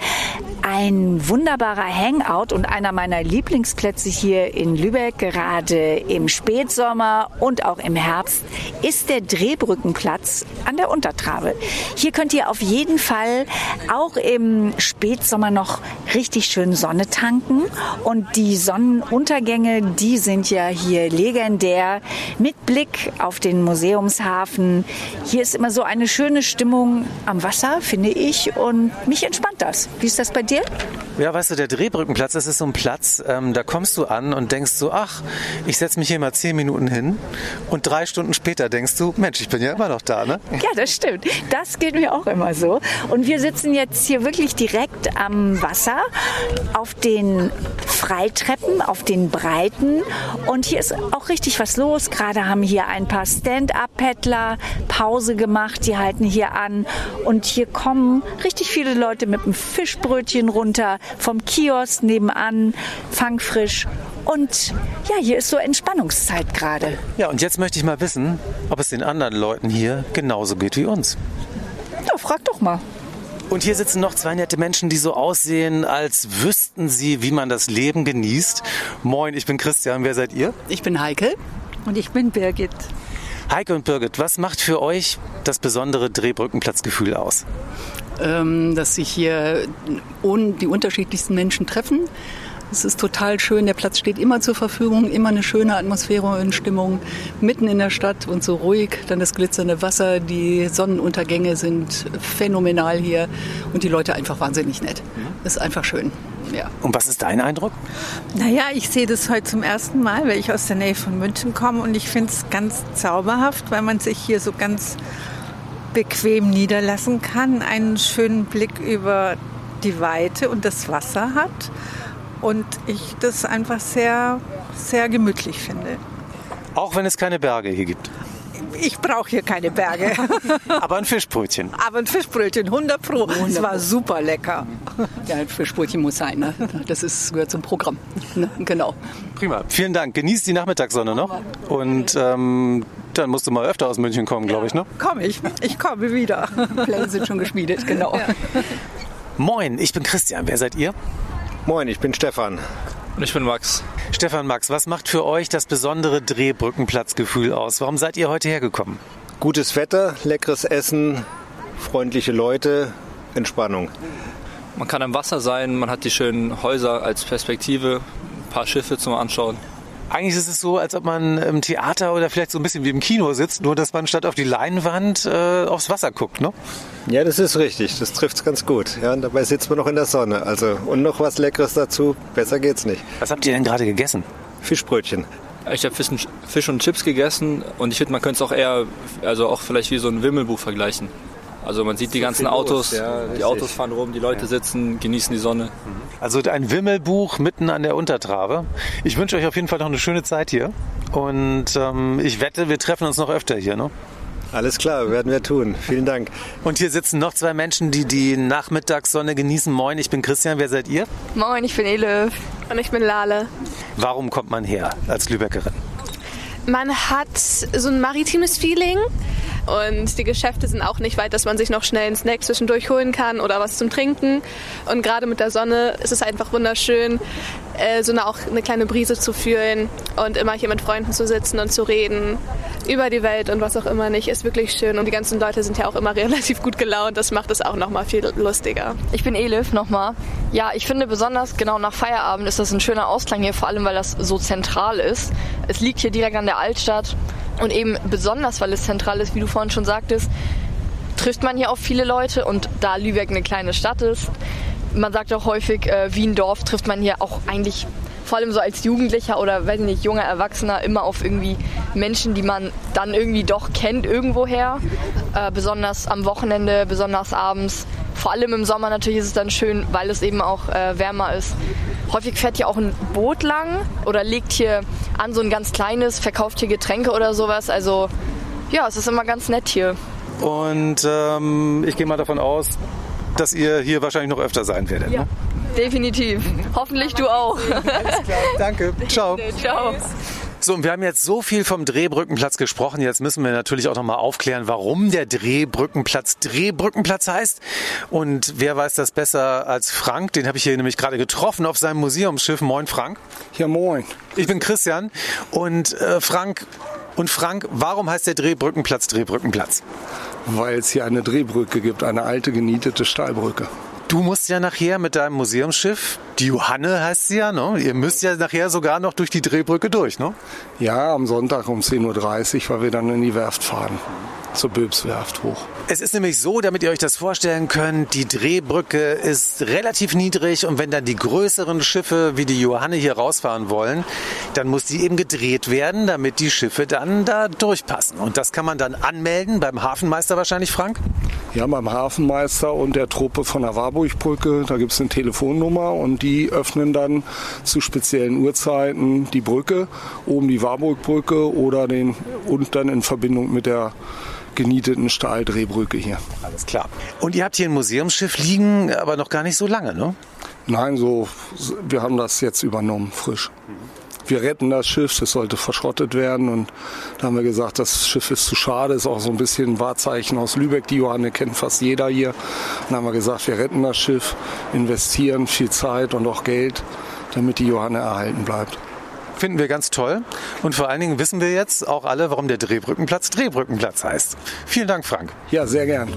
Ein wunderbarer Hangout und einer meiner Lieblingsplätze hier in Lübeck, gerade im Spätsommer und auch im Herbst, ist der Drehbrückenplatz an der Untertrabe. Hier könnt ihr auf jeden Fall auch im Spätsommer noch richtig schön Sonne tanken. Und die Sonnenuntergänge, die sind ja hier legendär mit Blick auf den Museumshafen. Hier ist immer so eine schöne Stimmung am Wasser, finde ich, und mich entspannt das. Wie ist das bei dir? Ja, weißt du, der Drehbrückenplatz, das ist so ein Platz, ähm, da kommst du an und denkst so, ach, ich setze mich hier mal zehn Minuten hin und drei Stunden später denkst du, Mensch, ich bin ja immer noch da, ne? Ja, das stimmt. Das geht mir auch immer so. Und wir sitzen jetzt hier wirklich direkt am Wasser, auf den Freitreppen, auf den Breiten. Und hier ist auch richtig was los. Gerade haben hier ein paar Stand-Up-Paddler Pause gemacht, die halten hier an. Und hier kommen richtig viele Leute mit einem Fischbrötchen runter, vom Kiosk nebenan, fangfrisch. Und ja, hier ist so Entspannungszeit gerade. Ja, und jetzt möchte ich mal wissen, ob es den anderen Leuten hier genauso geht wie uns. Ja, frag doch mal. Und hier sitzen noch zwei nette Menschen, die so aussehen, als wüssten sie, wie man das Leben genießt. Moin, ich bin Christian. Wer seid ihr? Ich bin Heike. Und ich bin Birgit. Heike und Birgit, was macht für euch das besondere Drehbrückenplatzgefühl aus? Ähm, dass sich hier die unterschiedlichsten Menschen treffen. Es ist total schön, der Platz steht immer zur Verfügung, immer eine schöne Atmosphäre und Stimmung, mitten in der Stadt und so ruhig. Dann das glitzernde Wasser, die Sonnenuntergänge sind phänomenal hier und die Leute einfach wahnsinnig nett. Das ist einfach schön. Ja. Und was ist dein Eindruck? Naja, ich sehe das heute zum ersten Mal, weil ich aus der Nähe von München komme und ich finde es ganz zauberhaft, weil man sich hier so ganz bequem niederlassen kann, einen schönen Blick über die Weite und das Wasser hat und ich das einfach sehr, sehr gemütlich finde. Auch wenn es keine Berge hier gibt? Ich brauche hier keine Berge. Aber ein Fischbrötchen. Aber ein Fischbrötchen, hundert Pro. Es war super lecker. Ja, ein Fischbrötchen muss sein. Ne? Das ist, gehört zum Programm. Ne? Genau. Prima. Vielen Dank. Genieß die Nachmittagssonne noch. Und ähm, dann musst du mal öfter aus München kommen, glaube ich, ne? Komm ich. Ich komme wieder. Pläne sind schon geschmiedet, genau. Ja. Moin, ich bin Christian. Wer seid ihr? Moin, ich bin Stefan. Und ich bin Max. Stefan, Max, was macht für euch das besondere Drehbrückenplatzgefühl aus? Warum seid ihr heute hergekommen? Gutes Wetter, leckeres Essen, freundliche Leute, Entspannung. Man kann am Wasser sein, man hat die schönen Häuser als Perspektive, ein paar Schiffe zum Anschauen. Eigentlich ist es so, als ob man im Theater oder vielleicht so ein bisschen wie im Kino sitzt, nur dass man statt auf die Leinwand äh, aufs Wasser guckt, ne? Ja, das ist richtig. Das trifft es ganz gut. Ja, und dabei sitzt man noch in der Sonne. Also, und noch was Leckeres dazu. Besser geht's nicht. Was habt ihr denn gerade gegessen? Fischbrötchen. Ich habe Fisch und Chips gegessen und ich finde, man könnte es auch eher, also auch vielleicht wie so ein Wimmelbuch vergleichen. Also man sieht die ganzen Autos, ja, die Autos fahren rum, die Leute ja. sitzen, genießen die Sonne. Also ein Wimmelbuch mitten an der Untertrabe. Ich wünsche euch auf jeden Fall noch eine schöne Zeit hier und ähm, ich wette, wir treffen uns noch öfter hier, ne? Alles klar, werden wir tun. Vielen Dank. Und hier sitzen noch zwei Menschen, die die Nachmittagssonne genießen. Moin, ich bin Christian. Wer seid ihr? Moin, ich bin Elif. Und ich bin Lale. Warum kommt man her als Lübeckerin? Man hat so ein maritimes Feeling. Und die Geschäfte sind auch nicht weit, dass man sich noch schnell einen Snack zwischendurch holen kann oder was zum Trinken. Und gerade mit der Sonne ist es einfach wunderschön, äh, so eine, auch eine kleine Brise zu fühlen und immer hier mit Freunden zu sitzen und zu reden über die Welt und was auch immer nicht. Ist wirklich schön. Und die ganzen Leute sind ja auch immer relativ gut gelaunt. Das macht es auch noch mal viel lustiger. Ich bin Elif nochmal. Ja, ich finde besonders genau nach Feierabend ist das ein schöner Ausklang hier, vor allem weil das so zentral ist. Es liegt hier direkt an der Altstadt. Und eben besonders, weil es zentral ist, wie du vorhin schon sagtest, trifft man hier auf viele Leute. Und da Lübeck eine kleine Stadt ist, man sagt auch häufig, äh, wie ein Dorf, trifft man hier auch eigentlich vor allem so als Jugendlicher oder, weiß nicht, junger Erwachsener immer auf irgendwie Menschen, die man dann irgendwie doch kennt irgendwoher. Äh, besonders am Wochenende, besonders abends. Vor allem im Sommer natürlich ist es dann schön, weil es eben auch äh, wärmer ist. Häufig fährt hier auch ein Boot lang oder legt hier an so ein ganz kleines, verkauft hier Getränke oder sowas. Also ja, es ist immer ganz nett hier. Und ähm, ich gehe mal davon aus, dass ihr hier wahrscheinlich noch öfter sein werdet. Ja, ne? Definitiv. Hoffentlich du auch. Alles klar, danke. Ciao. Ciao. So, und wir haben jetzt so viel vom Drehbrückenplatz gesprochen. Jetzt müssen wir natürlich auch noch mal aufklären, warum der Drehbrückenplatz Drehbrückenplatz heißt. Und wer weiß das besser als Frank? Den habe ich hier nämlich gerade getroffen auf seinem Museumsschiff. Moin, Frank. Ja, moin. Ich bin Christian. Und äh, Frank, und Frank, warum heißt der Drehbrückenplatz Drehbrückenplatz? Weil es hier eine Drehbrücke gibt, eine alte genietete Stahlbrücke. Du musst ja nachher mit deinem Museumsschiff, die Johanne heißt sie ja, ne? Ihr müsst ja nachher sogar noch durch die Drehbrücke durch, ne? Ja, am Sonntag um zehn Uhr dreißig, weil wir dann in die Werft fahren, zur Böbswerft hoch. Es ist nämlich so, damit ihr euch das vorstellen könnt, die Drehbrücke ist relativ niedrig und wenn dann die größeren Schiffe wie die Johanne hier rausfahren wollen, dann muss die eben gedreht werden, damit die Schiffe dann da durchpassen. Und das kann man dann anmelden beim Hafenmeister wahrscheinlich, Frank? Ja, beim Hafenmeister und der Truppe von der Warburgbrücke, da gibt es eine Telefonnummer und die öffnen dann zu speziellen Uhrzeiten die Brücke, oben die Warburgbrücke oder den und dann in Verbindung mit der genieteten Stahldrehbrücke hier. Alles klar. Und ihr habt hier ein Museumsschiff liegen, aber noch gar nicht so lange, ne? Nein, so, wir haben das jetzt übernommen, frisch. Wir retten das Schiff, das sollte verschrottet werden und da haben wir gesagt, das Schiff ist zu schade, ist auch so ein bisschen ein Wahrzeichen aus Lübeck, die Johanne kennt fast jeder hier. Dann haben wir gesagt, wir retten das Schiff, investieren viel Zeit und auch Geld, damit die Johanne erhalten bleibt. Finden wir ganz toll und vor allen Dingen wissen wir jetzt auch alle, warum der Drehbrückenplatz Drehbrückenplatz heißt. Vielen Dank, Frank. Ja, sehr gern.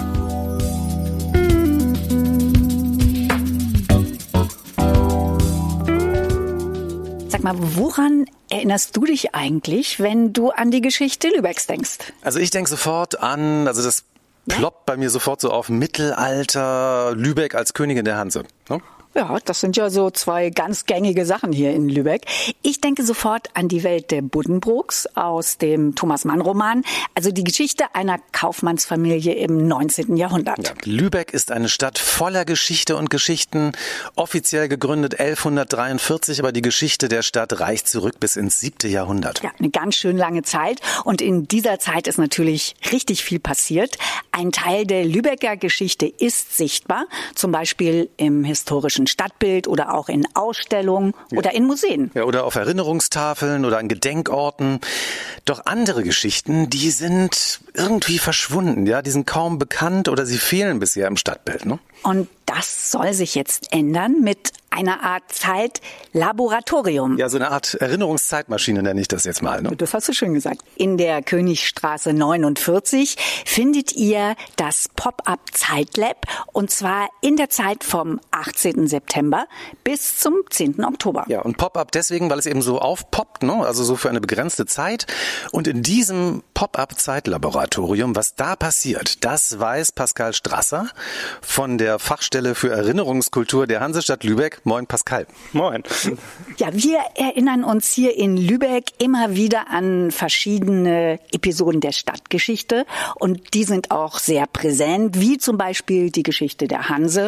Sag mal, woran erinnerst du dich eigentlich, wenn du an die Geschichte Lübecks denkst? Also ich denke sofort an, also das ploppt bei mir sofort so auf Mittelalter, Lübeck als Königin der Hanse. Ne? Ja, das sind ja so zwei ganz gängige Sachen hier in Lübeck. Ich denke sofort an die Welt der Buddenbrooks aus dem Thomas-Mann-Roman, also die Geschichte einer Kaufmannsfamilie im neunzehnten Jahrhundert. Ja, Lübeck ist eine Stadt voller Geschichte und Geschichten, offiziell gegründet elfhundertdreiundvierzig, aber die Geschichte der Stadt reicht zurück bis ins siebte Jahrhundert. Ja, eine ganz schön lange Zeit und in dieser Zeit ist natürlich richtig viel passiert. Ein Teil der Lübecker Geschichte ist sichtbar, zum Beispiel im historischen Stadtbild oder auch in Ausstellungen ja. oder in Museen. Ja, oder auf Erinnerungstafeln oder an Gedenkorten. Doch andere Geschichten, die sind irgendwie verschwunden. Ja, die sind kaum bekannt oder sie fehlen bisher im Stadtbild. Ne? Und das soll sich jetzt ändern mit einer Art Zeitlaboratorium. Ja, so eine Art Erinnerungszeitmaschine nenne ich das jetzt mal. Ne? Das hast du schön gesagt. In der Königstraße neunundvierzig findet ihr das Pop-up-Zeitlab und zwar in der Zeit vom achtzehnten September bis zum zehnten Oktober. Ja, und Pop-up deswegen, weil es eben so aufpoppt, ne? Also so für eine begrenzte Zeit. Und in diesem Pop-up-Zeitlaboratorium, was da passiert, das weiß Pascal Strasser von der Fachstelle für Erinnerungskultur der Hansestadt Lübeck. Moin Pascal. Moin. Ja, wir erinnern uns hier in Lübeck immer wieder an verschiedene Episoden der Stadtgeschichte und die sind auch sehr präsent, wie zum Beispiel die Geschichte der Hanse.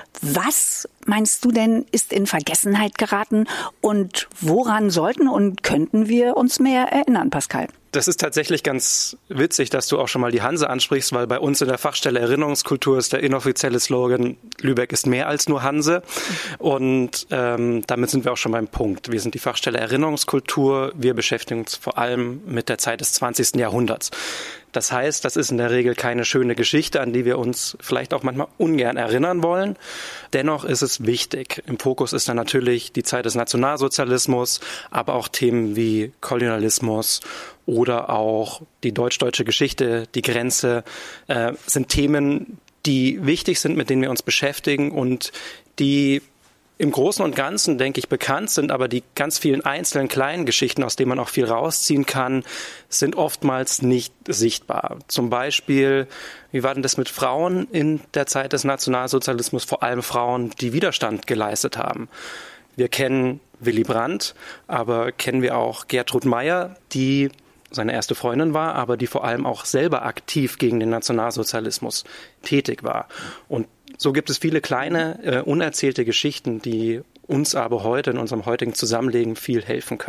Was meinst du denn, ist in Vergessenheit geraten und woran sollten und könnten wir uns mehr erinnern, Pascal? Das ist tatsächlich ganz witzig, dass du auch schon mal die Hanse ansprichst, weil bei uns in der Fachstelle Erinnerungskultur ist der inoffizielle Slogan, Lübeck ist mehr als nur Hanse. Und ähm, damit sind wir auch schon beim Punkt. Wir sind die Fachstelle Erinnerungskultur. Wir beschäftigen uns vor allem mit der Zeit des zwanzigsten Jahrhunderts. Das heißt, das ist in der Regel keine schöne Geschichte, an die wir uns vielleicht auch manchmal ungern erinnern wollen. Dennoch ist es wichtig. Im Fokus ist dann natürlich die Zeit des Nationalsozialismus, aber auch Themen wie Kolonialismus oder auch die deutsch-deutsche Geschichte, die Grenze, äh, sind Themen, die wichtig sind, mit denen wir uns beschäftigen und die im Großen und Ganzen, denke ich, bekannt sind, aber die ganz vielen einzelnen kleinen Geschichten, aus denen man auch viel rausziehen kann, sind oftmals nicht sichtbar. Zum Beispiel, wie war denn das mit Frauen in der Zeit des Nationalsozialismus, vor allem Frauen, die Widerstand geleistet haben? Wir kennen Willy Brandt, aber kennen wir auch Gertrud Meyer, die seine erste Freundin war, aber die vor allem auch selber aktiv gegen den Nationalsozialismus tätig war. Und so gibt es viele kleine, äh, unerzählte Geschichten, die uns aber heute in unserem heutigen Zusammenleben viel helfen können.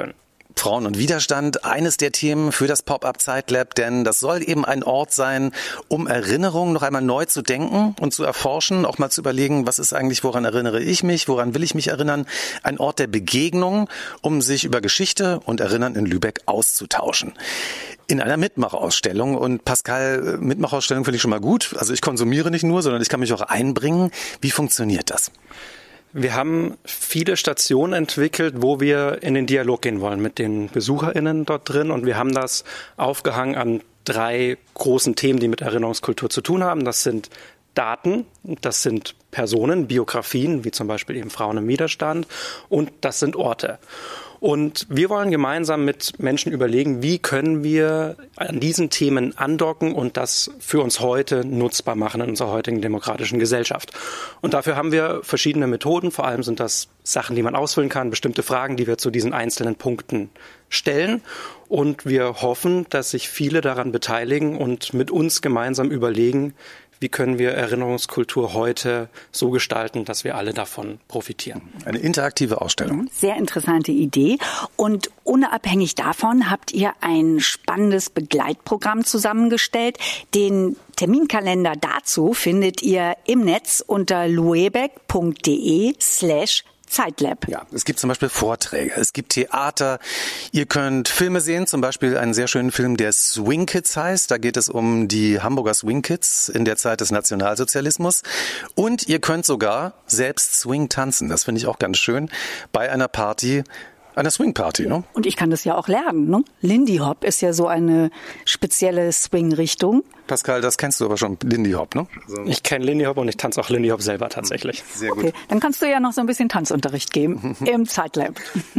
Frauen und Widerstand, eines der Themen für das Pop-up Zeitlab, denn das soll eben ein Ort sein, um Erinnerungen noch einmal neu zu denken und zu erforschen, auch mal zu überlegen, was ist eigentlich, woran erinnere ich mich, woran will ich mich erinnern. Ein Ort der Begegnung, um sich über Geschichte und Erinnern in Lübeck auszutauschen. In einer Mitmachausstellung. Und Pascal, Mitmachausstellung finde ich schon mal gut. Also ich konsumiere nicht nur, sondern ich kann mich auch einbringen. Wie funktioniert das? Wir haben viele Stationen entwickelt, wo wir in den Dialog gehen wollen mit den BesucherInnen dort drin. Und wir haben das aufgehangen an drei großen Themen, die mit Erinnerungskultur zu tun haben. Das sind Daten, das sind Personen, Biografien, wie zum Beispiel eben Frauen im Widerstand. Und das sind Orte. Und wir wollen gemeinsam mit Menschen überlegen, wie können wir an diesen Themen andocken und das für uns heute nutzbar machen in unserer heutigen demokratischen Gesellschaft. Und dafür haben wir verschiedene Methoden. Vor allem sind das Sachen, die man ausfüllen kann, bestimmte Fragen, die wir zu diesen einzelnen Punkten stellen. Und wir hoffen, dass sich viele daran beteiligen und mit uns gemeinsam überlegen, wie können wir Erinnerungskultur heute so gestalten, dass wir alle davon profitieren. Eine interaktive Ausstellung. Sehr interessante Idee. Und unabhängig davon habt ihr ein spannendes Begleitprogramm zusammengestellt. Den Terminkalender dazu findet ihr im Netz unter luebeck.de slash Zeitlab. Ja, es gibt zum Beispiel Vorträge, es gibt Theater, ihr könnt Filme sehen, zum Beispiel einen sehr schönen Film, der Swing Kids heißt. Da geht es um die Hamburger Swing Kids in der Zeit des Nationalsozialismus. Und ihr könnt sogar selbst Swing tanzen. Das finde ich auch ganz schön bei einer Party. Eine Swing-Party, ne? Und ich kann das ja auch lernen, ne? Lindy Hop ist ja so eine spezielle Swing-Richtung. Pascal, das kennst du aber schon, Lindy Hop, ne? So. Ich kenne Lindy Hop und ich tanze auch Lindy Hop selber tatsächlich. Sehr gut. Okay, dann kannst du ja noch so ein bisschen Tanzunterricht geben im Zeitlab.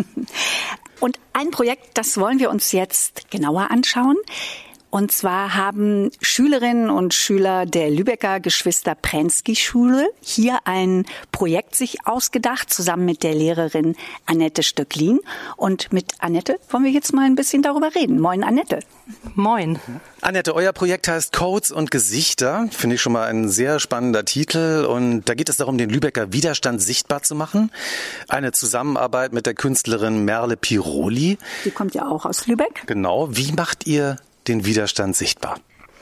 Und ein Projekt, das wollen wir uns jetzt genauer anschauen. Und zwar haben Schülerinnen und Schüler der Lübecker Geschwister-Prensky-Schule hier ein Projekt sich ausgedacht, zusammen mit der Lehrerin Annette Stöcklin. Und mit Annette wollen wir jetzt mal ein bisschen darüber reden. Moin, Annette. Moin. Annette, euer Projekt heißt Codes und Gesichter. Finde ich schon mal ein sehr spannender Titel. Und da geht es darum, den Lübecker Widerstand sichtbar zu machen. Eine Zusammenarbeit mit der Künstlerin Merle Piroli. Die kommt ja auch aus Lübeck. Genau. Wie macht ihr den Widerstand sichtbar?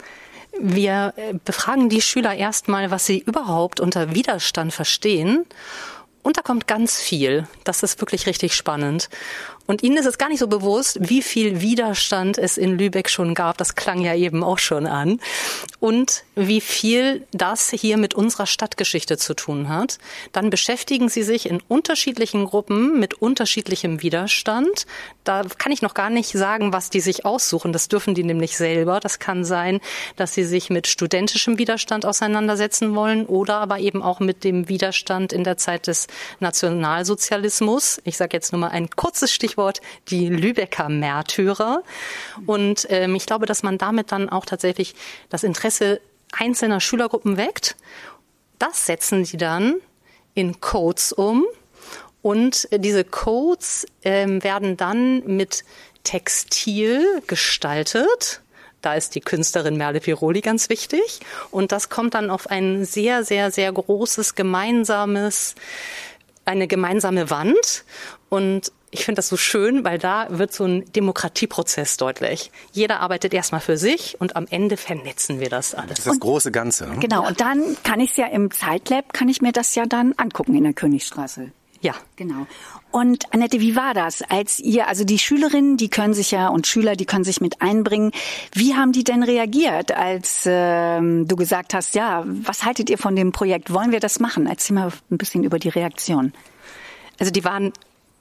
Wir befragen die Schüler erstmal, was sie überhaupt unter Widerstand verstehen. Und da kommt ganz viel. Das ist wirklich richtig spannend. Und ihnen ist es gar nicht so bewusst, wie viel Widerstand es in Lübeck schon gab. Das klang ja eben auch schon an. Und wie viel das hier mit unserer Stadtgeschichte zu tun hat. Dann beschäftigen sie sich in unterschiedlichen Gruppen mit unterschiedlichem Widerstand. Da kann ich noch gar nicht sagen, was die sich aussuchen. Das dürfen die nämlich selber. Das kann sein, dass sie sich mit studentischem Widerstand auseinandersetzen wollen oder aber eben auch mit dem Widerstand in der Zeit des Nationalsozialismus. Ich sage jetzt nur mal ein kurzes Stichwort, die Lübecker Märtyrer. Und ähm, ich glaube, dass man damit dann auch tatsächlich das Interesse einzelner Schülergruppen weckt. Das setzen sie dann in Codes um. Und diese Codes ähm, werden dann mit Textil gestaltet. Da ist die Künstlerin Merle Piroli ganz wichtig. Und das kommt dann auf ein sehr, sehr, sehr großes gemeinsames, eine gemeinsame Wand. Und ich finde das so schön, weil da wird so ein Demokratieprozess deutlich. Jeder arbeitet erstmal für sich und am Ende vernetzen wir das alles. Das ist das große Ganze. Ne? Genau, und dann kann ich es ja im Zeitlab, kann ich mir das ja dann angucken in der Königstraße. Ja. Genau. Und Annette, wie war das, als ihr, also die Schülerinnen, die können sich ja und Schüler, die können sich mit einbringen. Wie haben die denn reagiert, als ähm, du gesagt hast, ja, was haltet ihr von dem Projekt? Wollen wir das machen? Erzähl mal ein bisschen über die Reaktion. Also die waren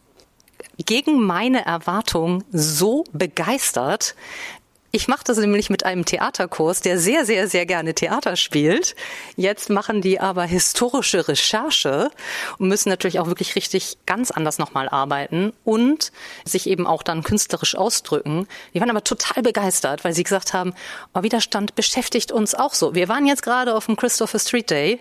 gegen meine Erwartung so begeistert. Ich mache das nämlich mit einem Theaterkurs, der sehr, sehr, sehr gerne Theater spielt. Jetzt machen die aber historische Recherche und müssen natürlich auch wirklich richtig ganz anders nochmal arbeiten und sich eben auch dann künstlerisch ausdrücken. Die waren aber total begeistert, weil sie gesagt haben, oh, Widerstand beschäftigt uns auch so. Wir waren jetzt gerade auf dem Christopher Street Day.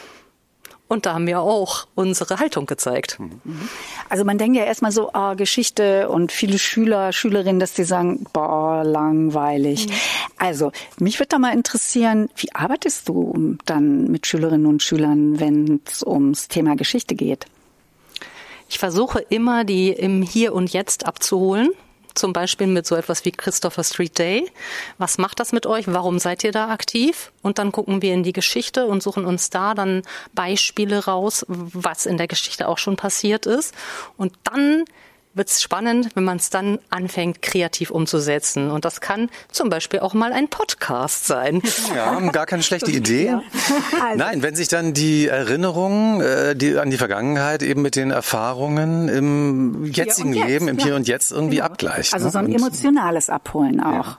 Und da haben wir auch unsere Haltung gezeigt. Also man denkt ja erstmal so, oh, Geschichte und viele Schüler, Schülerinnen, dass die sagen, boah, langweilig. Mhm. Also mich würde da mal interessieren, wie arbeitest du dann mit Schülerinnen und Schülern, wenn es ums Thema Geschichte geht? Ich versuche immer, die im Hier und Jetzt abzuholen. zum Beispiel mit so etwas wie Christopher Street Day. Was macht das mit euch? Warum seid ihr da aktiv? Und dann gucken wir in die Geschichte und suchen uns da dann Beispiele raus, was in der Geschichte auch schon passiert ist. Und dann wird es spannend, wenn man es dann anfängt, kreativ umzusetzen. Und das kann zum Beispiel auch mal ein Podcast sein. Ja, gar keine schlechte Idee. Ja. Also. Nein, wenn sich dann die Erinnerungen äh, die, an die Vergangenheit eben mit den Erfahrungen im jetzigen jetzt, Leben, im ja. Hier und Jetzt irgendwie genau. abgleicht. Also ne? so ein emotionales Abholen auch. Ja.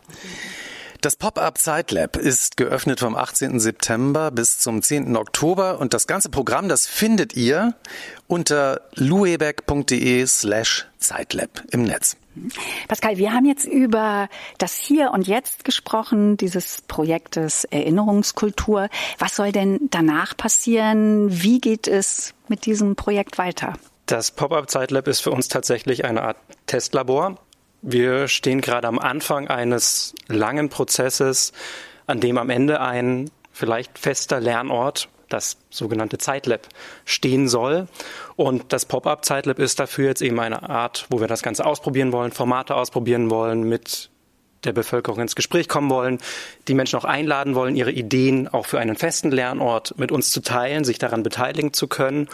Das Pop-Up Zeitlab ist geöffnet vom achtzehnten September bis zum zehnten Oktober und das ganze Programm, das findet ihr unter luebeck.de slash Zeitlab im Netz. Pascal, wir haben jetzt über das Hier und Jetzt gesprochen, dieses Projektes Erinnerungskultur. Was soll denn danach passieren? Wie geht es mit diesem Projekt weiter? Das Pop-Up Zeitlab ist für uns tatsächlich eine Art Testlabor. Wir stehen gerade am Anfang eines langen Prozesses, an dem am Ende ein vielleicht fester Lernort, das sogenannte Zeitlab, stehen soll. Und das Pop-Up Zeitlab ist dafür jetzt eben eine Art, wo wir das Ganze ausprobieren wollen, Formate ausprobieren wollen, mit der Bevölkerung ins Gespräch kommen wollen, die Menschen auch einladen wollen, ihre Ideen auch für einen festen Lernort mit uns zu teilen, sich daran beteiligen zu können.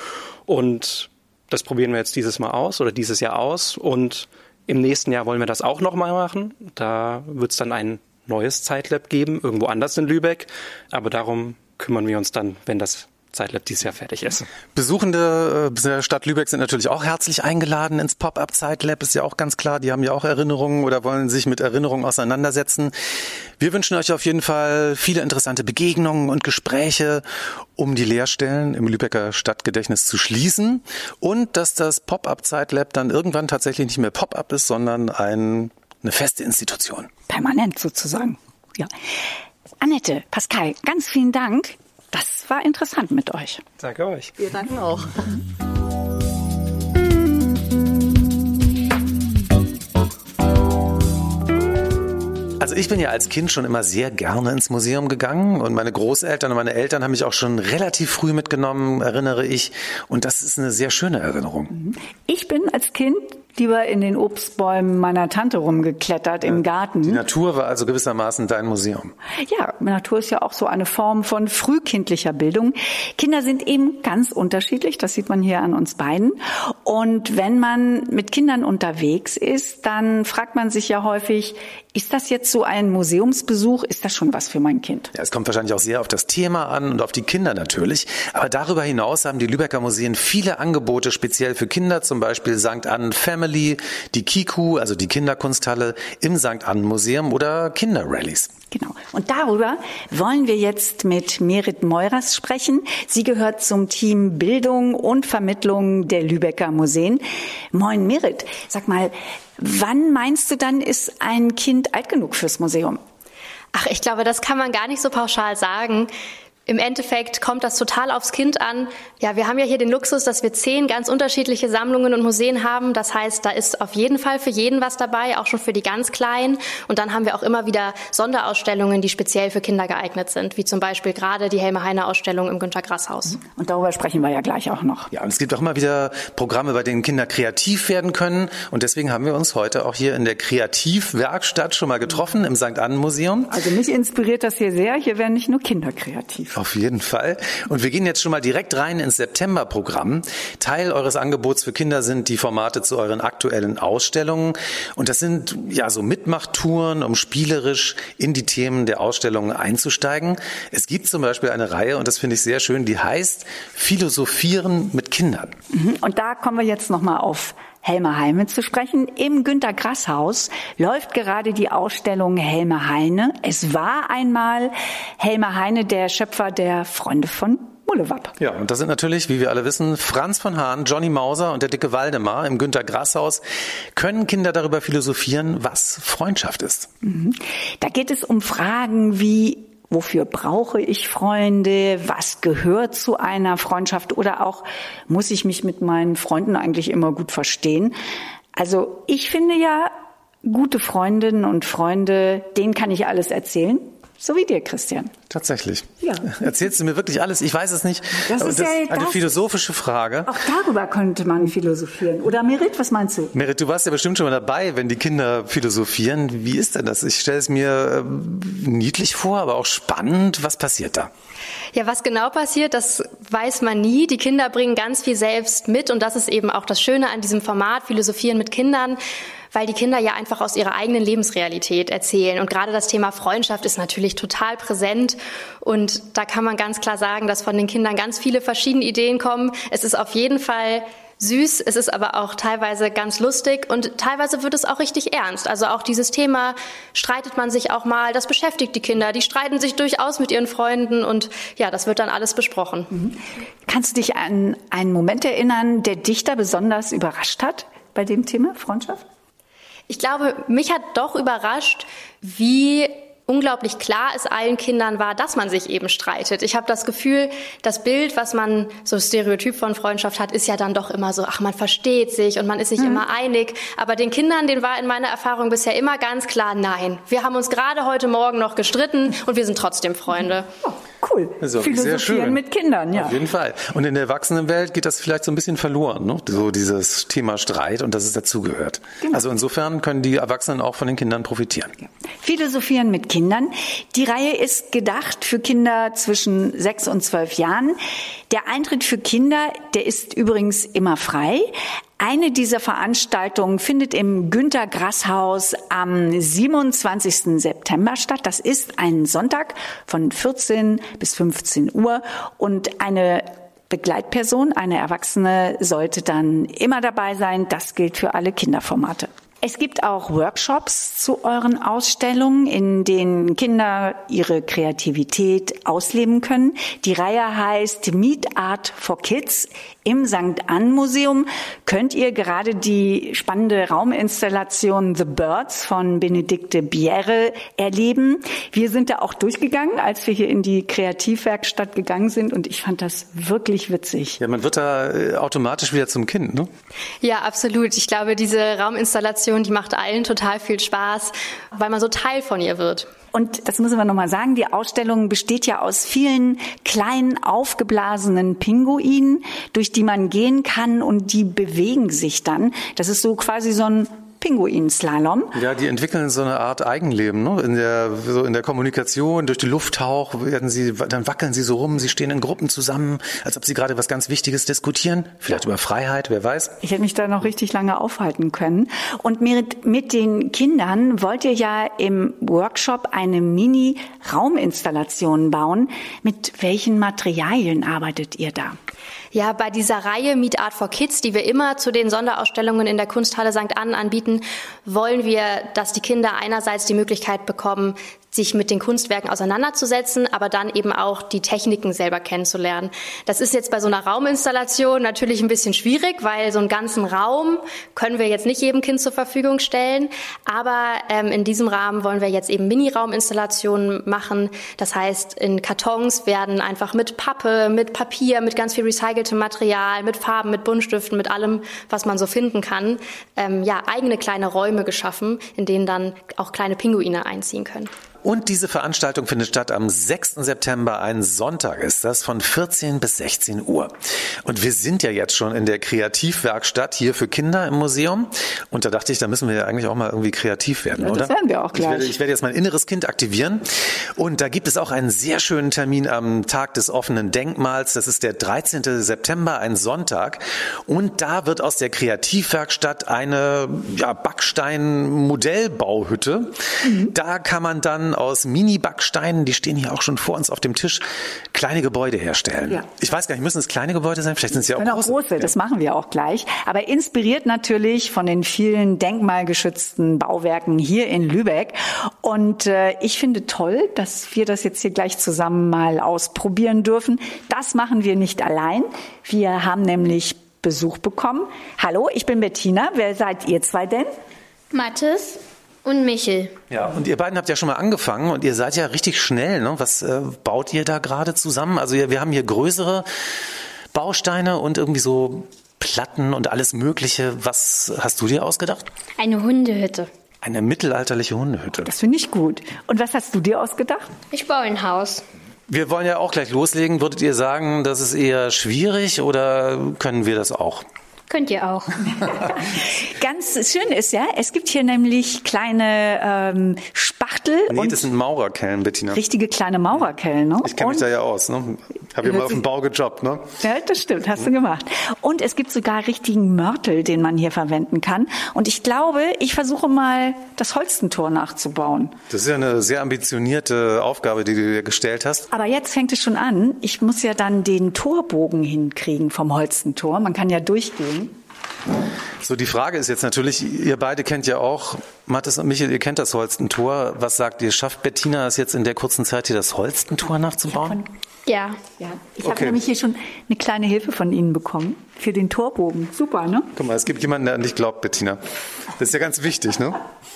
Und das probieren wir jetzt dieses Mal aus oder dieses Jahr aus. Und im nächsten Jahr wollen wir das auch nochmal machen. Da wird es dann ein neues Zeitlab geben, irgendwo anders in Lübeck. Aber darum kümmern wir uns dann, wenn das Zeitlab dieses Jahr fertig ist. Besuchende der Stadt Lübeck sind natürlich auch herzlich eingeladen ins Pop-Up Zeitlab, ist ja auch ganz klar. Die haben ja auch Erinnerungen oder wollen sich mit Erinnerungen auseinandersetzen. Wir wünschen euch auf jeden Fall viele interessante Begegnungen und Gespräche, um die Leerstellen im Lübecker Stadtgedächtnis zu schließen und dass das Pop-Up Zeitlab dann irgendwann tatsächlich nicht mehr Pop-Up ist, sondern ein, eine feste Institution. Permanent sozusagen. Ja. Annette, Pascal, ganz vielen Dank. Das war interessant mit euch. Danke euch. Wir danken auch. Also ich bin ja als Kind schon immer sehr gerne ins Museum gegangen und meine Großeltern und meine Eltern haben mich auch schon relativ früh mitgenommen, erinnere ich. Und das ist eine sehr schöne Erinnerung. Ich bin als Kind lieber in den Obstbäumen meiner Tante rumgeklettert im Garten. Die Natur war also gewissermaßen dein Museum. Ja, Natur ist ja auch so eine Form von frühkindlicher Bildung. Kinder sind eben ganz unterschiedlich, das sieht man hier an uns beiden. Und wenn man mit Kindern unterwegs ist, dann fragt man sich ja häufig, ist das jetzt so ein Museumsbesuch? Ist das schon was für mein Kind? Ja, es kommt wahrscheinlich auch sehr auf das Thema an und auf die Kinder natürlich. Aber darüber hinaus haben die Lübecker Museen viele Angebote speziell für Kinder, zum Beispiel Sankt Annen Family, die Kiku, also die Kinderkunsthalle im Sankt Annen Museum oder Kinderrallies. Genau. Und darüber wollen wir jetzt mit Merit Meurers sprechen. Sie gehört zum Team Bildung und Vermittlung der Lübecker Museen. Moin Merit, sag mal, wann meinst du dann, ist ein Kind alt genug fürs Museum? Ach, ich glaube, das kann man gar nicht so pauschal sagen. Im Endeffekt kommt das total aufs Kind an. Ja, wir haben ja hier den Luxus, dass wir zehn ganz unterschiedliche Sammlungen und Museen haben. Das heißt, da ist auf jeden Fall für jeden was dabei, auch schon für die ganz Kleinen. Und dann haben wir auch immer wieder Sonderausstellungen, die speziell für Kinder geeignet sind, wie zum Beispiel gerade die Helme-Heine-Ausstellung im Günter-Grass-Haus. Und darüber sprechen wir ja gleich auch noch. Ja, und es gibt auch immer wieder Programme, bei denen Kinder kreativ werden können. Und deswegen haben wir uns heute auch hier in der Kreativwerkstatt schon mal getroffen, im Sankt Annen Museum. Also mich inspiriert das hier sehr. Hier werden nicht nur Kinder kreativ. Auf jeden Fall. Und wir gehen jetzt schon mal direkt rein ins Septemberprogramm. Teil eures Angebots für Kinder sind die Formate zu euren aktuellen Ausstellungen. Und das sind ja so Mitmachtouren, um spielerisch in die Themen der Ausstellungen einzusteigen. Es gibt zum Beispiel eine Reihe, und das finde ich sehr schön, die heißt Philosophieren mit Kindern. Und da kommen wir jetzt nochmal auf Helme Heine zu sprechen. Im Günter-Grass-Haus läuft gerade die Ausstellung Helme Heine. Es war einmal Helme Heine, der Schöpfer der Freunde von Mullewap. Ja, und das sind natürlich, wie wir alle wissen, Franz von Hahn, Johnny Mauser und der dicke Waldemar im Günter-Grass-Haus. Können Kinder darüber philosophieren, was Freundschaft ist? Mhm. Da geht es um Fragen wie: Wofür brauche ich Freunde? Was gehört zu einer Freundschaft? Oder auch, muss ich mich mit meinen Freunden eigentlich immer gut verstehen? Also ich finde ja, gute Freundinnen und Freunde, denen kann ich alles erzählen. So wie dir, Christian. Tatsächlich. Ja. Erzählst du mir wirklich alles? Ich weiß es nicht. Das ist das ja ist eine das, philosophische Frage. Auch darüber könnte man philosophieren. Oder Merit, was meinst du? Merit, du warst ja bestimmt schon mal dabei, wenn die Kinder philosophieren. Wie ist denn das? Ich stelle es mir niedlich vor, aber auch spannend. Was passiert da? Ja, was genau passiert, das weiß man nie. Die Kinder bringen ganz viel selbst mit und das ist eben auch das Schöne an diesem Format Philosophieren mit Kindern, weil die Kinder ja einfach aus ihrer eigenen Lebensrealität erzählen. Und gerade das Thema Freundschaft ist natürlich total präsent. Und da kann man ganz klar sagen, dass von den Kindern ganz viele verschiedene Ideen kommen. Es ist auf jeden Fall süß, es ist aber auch teilweise ganz lustig und teilweise wird es auch richtig ernst. Also auch dieses Thema, streitet man sich auch mal, das beschäftigt die Kinder. Die streiten sich durchaus mit ihren Freunden und ja, das wird dann alles besprochen. Mhm. Kannst du dich an einen Moment erinnern, der dich da besonders überrascht hat bei dem Thema Freundschaft? Ich glaube, mich hat doch überrascht, wie unglaublich klar es allen Kindern war, dass man sich eben streitet. Ich habe das Gefühl, das Bild, was man so stereotyp von Freundschaft hat, ist ja dann doch immer so, ach, man versteht sich und man ist sich mhm. immer einig. Aber den Kindern, denen war in meiner Erfahrung bisher immer ganz klar, nein, wir haben uns gerade heute Morgen noch gestritten und wir sind trotzdem Freunde. Oh, cool. Also, Philosophieren sehr schön. mit Kindern, ja. Auf jeden Fall. Und in der Erwachsenenwelt geht das vielleicht so ein bisschen verloren, ne? So dieses Thema Streit und dass es dazugehört. Genau. Also insofern können die Erwachsenen auch von den Kindern profitieren. Philosophieren mit Kindern. Die Reihe ist gedacht für Kinder zwischen sechs und zwölf Jahren. Der Eintritt für Kinder, der ist übrigens immer frei. Eine dieser Veranstaltungen findet im Günter-Grass-Haus am siebenundzwanzigsten September statt. Das ist ein Sonntag von vierzehn bis fünfzehn Uhr und eine Begleitperson, eine Erwachsene, sollte dann immer dabei sein. Das gilt für alle Kinderformate. Es gibt auch Workshops zu euren Ausstellungen, in denen Kinder ihre Kreativität ausleben können. Die Reihe heißt Meet Art for Kids. Im Sankt Ann Museum könnt ihr gerade die spannende Rauminstallation The Birds von Benedikte Bjerre erleben. Wir sind da auch durchgegangen, als wir hier in die Kreativwerkstatt gegangen sind und ich fand das wirklich witzig. Ja, man wird da automatisch wieder zum Kind, ne? Ja, absolut. Ich glaube, diese Rauminstallation, die macht allen total viel Spaß, weil man so Teil von ihr wird. Und das müssen wir nochmal sagen, die Ausstellung besteht ja aus vielen kleinen, aufgeblasenen Pinguinen, durch die man gehen kann und die bewegen sich dann. Das ist so quasi so ein Pinguinslalom. Ja, die entwickeln so eine Art Eigenleben, ne? In der, so in der Kommunikation, durch die Lufthauch werden sie, dann wackeln sie so rum, sie stehen in Gruppen zusammen, als ob sie gerade was ganz Wichtiges diskutieren, vielleicht über Freiheit, wer weiß. Ich hätte mich da noch richtig lange aufhalten können. Und mit, mit den Kindern wollt ihr ja im Workshop eine Mini-Rauminstallation bauen. Mit welchen Materialien arbeitet ihr da? Ja, bei dieser Reihe Meet Art for Kids, die wir immer zu den Sonderausstellungen in der Kunsthalle Sankt Ann anbieten, wollen wir, dass die Kinder einerseits die Möglichkeit bekommen, sich mit den Kunstwerken auseinanderzusetzen, aber dann eben auch die Techniken selber kennenzulernen. Das ist jetzt bei so einer Rauminstallation natürlich ein bisschen schwierig, weil so einen ganzen Raum können wir jetzt nicht jedem Kind zur Verfügung stellen. Aber ähm, in diesem Rahmen wollen wir jetzt eben Mini-Rauminstallationen machen. Das heißt, in Kartons werden einfach mit Pappe, mit Papier, mit ganz viel recyceltem Material, mit Farben, mit Buntstiften, mit allem, was man so finden kann, ähm, ja, eigene kleine Räume geschaffen, in denen dann auch kleine Pinguine einziehen können. Und diese Veranstaltung findet statt am sechsten September, ein Sonntag ist das, von vierzehn bis sechzehn Uhr. Und wir sind ja jetzt schon in der Kreativwerkstatt hier für Kinder im Museum. Und da dachte ich, da müssen wir ja eigentlich auch mal irgendwie kreativ werden, ja, oder? Das werden wir auch gleich. Ich werde, ich werde jetzt mein inneres Kind aktivieren. Und da gibt es auch einen sehr schönen Termin am Tag des offenen Denkmals. Das ist der dreizehnten September, ein Sonntag. Und da wird aus der Kreativwerkstatt eine ja, Backstein-Modellbauhütte. Mhm. Da kann man dann aus Mini-Backsteinen, die stehen hier auch schon vor uns auf dem Tisch, kleine Gebäude herstellen. Ja. Ich weiß gar nicht, müssen es kleine Gebäude sein? Vielleicht sind es ja auch große. Auch große. Das machen wir auch gleich. Aber inspiriert natürlich von den vielen denkmalgeschützten Bauwerken hier in Lübeck. Und äh, ich finde toll, dass wir das jetzt hier gleich zusammen mal ausprobieren dürfen. Das machen wir nicht allein. Wir haben nämlich Besuch bekommen. Hallo, ich bin Bettina. Wer seid ihr zwei denn? Mathis und Michel. Ja, und ihr beiden habt ja schon mal angefangen und ihr seid ja richtig schnell, ne? Was äh, baut ihr da gerade zusammen? Also ja, wir haben hier größere Bausteine und irgendwie so Platten und alles Mögliche. Was hast du dir ausgedacht? Eine Hundehütte. Eine mittelalterliche Hundehütte. Das finde ich gut. Und was hast du dir ausgedacht? Ich baue ein Haus. Wir wollen ja auch gleich loslegen. Würdet ihr sagen, das ist eher schwierig oder können wir das auch? Könnt ihr auch. Ganz schön ist ja, es gibt hier nämlich kleine ähm, Spachtel. Nee, und das sind Maurerkellen, Bettina. Richtige kleine Maurerkellen, ne? Ich kenne mich da ja aus, ne? Habe ja mal auf dem Bau gejobbt, ne? Ja, das stimmt, hast du gemacht. Und es gibt sogar richtigen Mörtel, den man hier verwenden kann. Und ich glaube, ich versuche mal, das Holstentor nachzubauen. Das ist ja eine sehr ambitionierte Aufgabe, die du dir gestellt hast. Aber jetzt fängt es schon an. Ich muss ja dann den Torbogen hinkriegen vom Holstentor. Man kann ja durchgehen. So, die Frage ist jetzt natürlich, ihr beide kennt ja auch, Mathis und Michael, ihr kennt das Holstentor. Was sagt ihr? Schafft Bettina es jetzt in der kurzen Zeit hier, das Holstentor nachzubauen? Ja. ja. Ich Okay. habe nämlich hier schon eine kleine Hilfe von Ihnen bekommen für den Torbogen. Super, ne? Guck mal, es gibt jemanden, der an dich glaubt, Bettina. Das ist ja ganz wichtig, ne?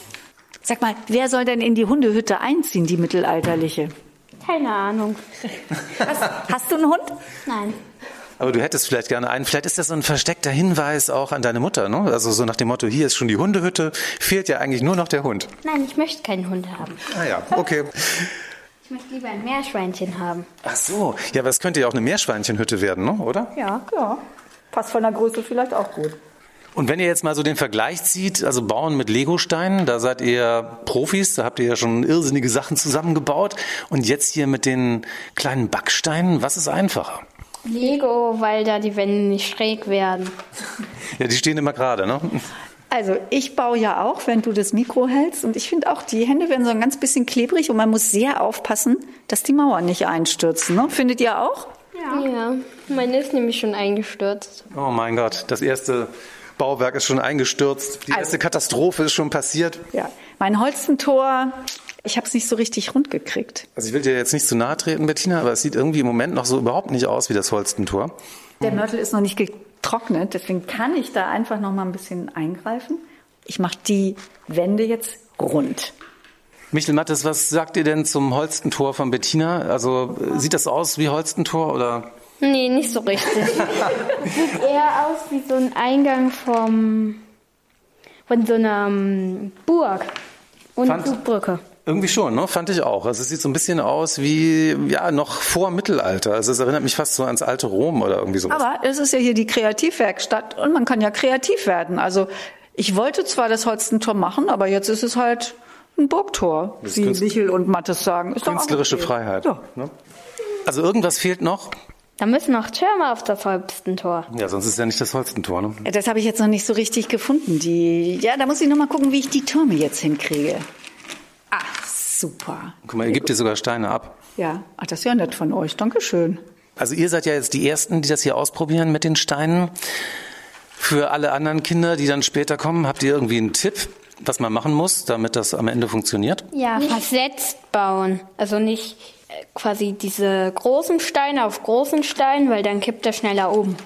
Sag mal, wer soll denn in die Hundehütte einziehen, die mittelalterliche? Keine Ahnung. Hast, hast du einen Hund? Nein. Aber du hättest vielleicht gerne einen. Vielleicht ist das so ein versteckter Hinweis auch an deine Mutter, ne? Also so nach dem Motto, hier ist schon die Hundehütte, fehlt ja eigentlich nur noch der Hund. Nein, ich möchte keinen Hund haben. Ah ja, okay. Ich möchte lieber ein Meerschweinchen haben. Ach so, ja, aber es könnte ja auch eine Meerschweinchenhütte werden, ne? Oder? Ja, ja. Passt von der Größe vielleicht auch gut. Und wenn ihr jetzt mal so den Vergleich zieht, also Bauen mit Legosteinen, da seid ihr Profis, da habt ihr ja schon irrsinnige Sachen zusammengebaut. Und jetzt hier mit den kleinen Backsteinen, was ist einfacher? Lego, weil da die Wände nicht schräg werden. Ja, die stehen immer gerade, ne? Also ich baue ja auch, wenn du das Mikro hältst. Und ich finde auch, die Hände werden so ein ganz bisschen klebrig. Und man muss sehr aufpassen, dass die Mauern nicht einstürzen. Ne? Findet ihr auch? Ja. Ja, meine ist nämlich schon eingestürzt. Oh mein Gott, das erste Bauwerk ist schon eingestürzt. Die erste Katastrophe ist schon passiert. Ja, mein Holstentor, ich habe es nicht so richtig rund gekriegt. Also ich will dir jetzt nicht zu nahe treten, Bettina, aber es sieht irgendwie im Moment noch so überhaupt nicht aus wie das Holstentor. Der Mörtel ist noch nicht getrocknet, deswegen kann ich da einfach noch mal ein bisschen eingreifen. Ich mache die Wände jetzt rund. Michel Mattes, was sagt ihr denn zum Holstentor von Bettina? Also sieht das aus wie Holstentor oder? Nee, nicht so richtig. Sieht eher aus wie so ein Eingang vom, von so einer um, Burg und Fand- Zugbrücke. Irgendwie schon, ne? Fand ich auch. Also es sieht so ein bisschen aus wie, ja, noch vor Mittelalter. Also es erinnert mich fast so ans alte Rom oder irgendwie sowas. Aber es ist ja hier die Kreativwerkstatt und man kann ja kreativ werden. Also ich wollte zwar das Holstentor machen, aber jetzt ist es halt ein Burgtor, Das ist wie Künst- Michel und Mattes sagen. Ist doch auch Künstlerische okay. Freiheit. Ja. Ne? Also irgendwas fehlt noch. Da müssen noch Türme auf das Holstentor. Ja, sonst ist ja nicht das Holstentor, ne? Das habe ich jetzt noch nicht so richtig gefunden. Die, ja, da muss ich noch mal gucken, wie ich die Türme jetzt hinkriege. Ach, super. Guck mal, ihr gebt dir sogar Steine ab. Ja, ach, das ist ja nett von euch. Dankeschön. Also ihr seid ja jetzt die Ersten, die das hier ausprobieren mit den Steinen. Für alle anderen Kinder, die dann später kommen, habt ihr irgendwie einen Tipp, was man machen muss, damit das am Ende funktioniert? Ja, versetzt bauen. Also nicht äh, quasi diese großen Steine auf großen Steinen, weil dann kippt er schneller um.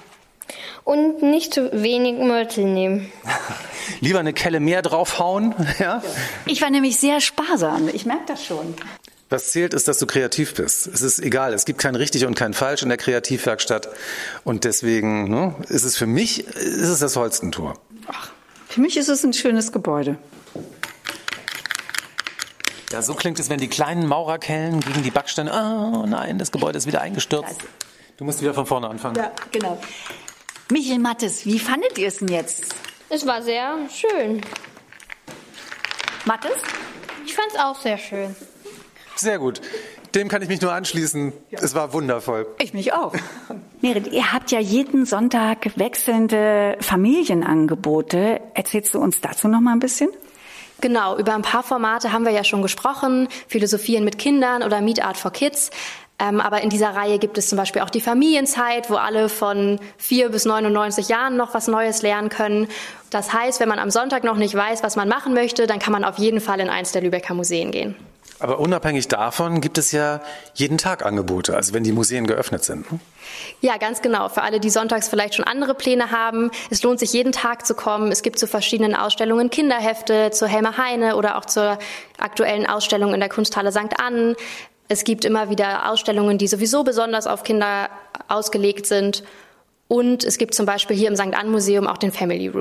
Und nicht zu wenig Mörtel nehmen. Lieber eine Kelle mehr draufhauen, ja? Ich war nämlich sehr sparsam. Ich merke das schon. Was zählt, ist, dass du kreativ bist. Es ist egal, es gibt kein richtig und kein falsch in der Kreativwerkstatt. Und deswegen ne, ist es für mich ist es das Holstentor. Ach, für mich ist es ein schönes Gebäude. Ja, so klingt es, wenn die kleinen Maurerkellen gegen die Backsteine. Oh nein, das Gebäude ist wieder eingestürzt. Du musst wieder von vorne anfangen. Ja, genau. Michel Mattes, wie fandet ihr es denn jetzt? Es war sehr schön. Mattes? Ich fand es auch sehr schön. Sehr gut. Dem kann ich mich nur anschließen. Es war wundervoll. Ich mich auch. Merit, ihr habt ja jeden Sonntag wechselnde Familienangebote. Erzählst du uns dazu noch mal ein bisschen? Genau, über ein paar Formate haben wir ja schon gesprochen. Philosophieren mit Kindern oder Meet Art for Kids. Ähm, aber in dieser Reihe gibt es zum Beispiel auch die Familienzeit, wo alle von vier bis neunundneunzig Jahren noch was Neues lernen können. Das heißt, wenn man am Sonntag noch nicht weiß, was man machen möchte, dann kann man auf jeden Fall in eins der Lübecker Museen gehen. Aber unabhängig davon gibt es ja jeden Tag Angebote, also wenn die Museen geöffnet sind. Ne? Ja, ganz genau. Für alle, die sonntags vielleicht schon andere Pläne haben. Es lohnt sich, jeden Tag zu kommen. Es gibt zu verschiedenen Ausstellungen Kinderhefte, zur Helmer Heine oder auch zur aktuellen Ausstellung in der Kunsthalle Sankt Ann. Es gibt immer wieder Ausstellungen, die sowieso besonders auf Kinder ausgelegt sind. Und es gibt zum Beispiel hier im Sankt Ann Museum auch den Family Room.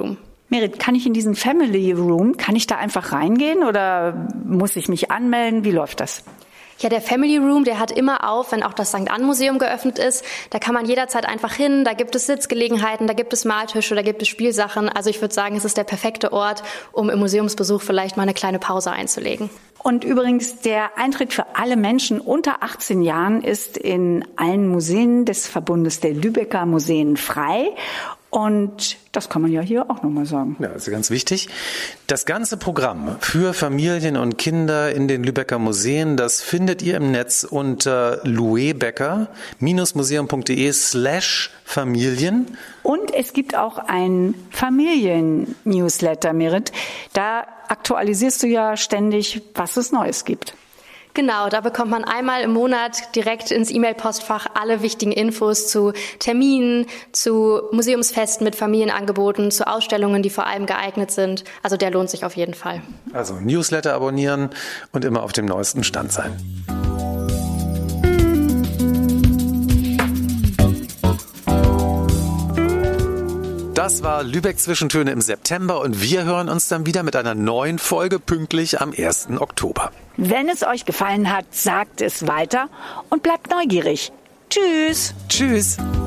Merit, kann ich in diesen Family Room, kann ich da einfach reingehen oder muss ich mich anmelden? Wie läuft das? Ja, der Family Room, der hat immer auf, wenn auch das Sankt Ann Museum geöffnet ist. Da kann man jederzeit einfach hin, da gibt es Sitzgelegenheiten, da gibt es Maltische, da gibt es Spielsachen. Also ich würde sagen, es ist der perfekte Ort, um im Museumsbesuch vielleicht mal eine kleine Pause einzulegen. Und übrigens, der Eintritt für alle Menschen unter achtzehn Jahren ist in allen Museen des Verbundes der Lübecker Museen frei. Und das kann man ja hier auch nochmal sagen. Ja, das ist ganz wichtig. Das ganze Programm für Familien und Kinder in den Lübecker Museen, das findet ihr im Netz unter luebecker-museum.de slash Familien. Und es gibt auch ein Familien-Newsletter, Merit. Da aktualisierst du ja ständig, was es Neues gibt. Genau, da bekommt man einmal im Monat direkt ins E-Mail-Postfach alle wichtigen Infos zu Terminen, zu Museumsfesten mit Familienangeboten, zu Ausstellungen, die vor allem geeignet sind. Also der lohnt sich auf jeden Fall. Also Newsletter abonnieren und immer auf dem neuesten Stand sein. Das war Lübeck Zwischentöne im September und wir hören uns dann wieder mit einer neuen Folge pünktlich am ersten Oktober. Wenn es euch gefallen hat, sagt es weiter und bleibt neugierig. Tschüss. Tschüss.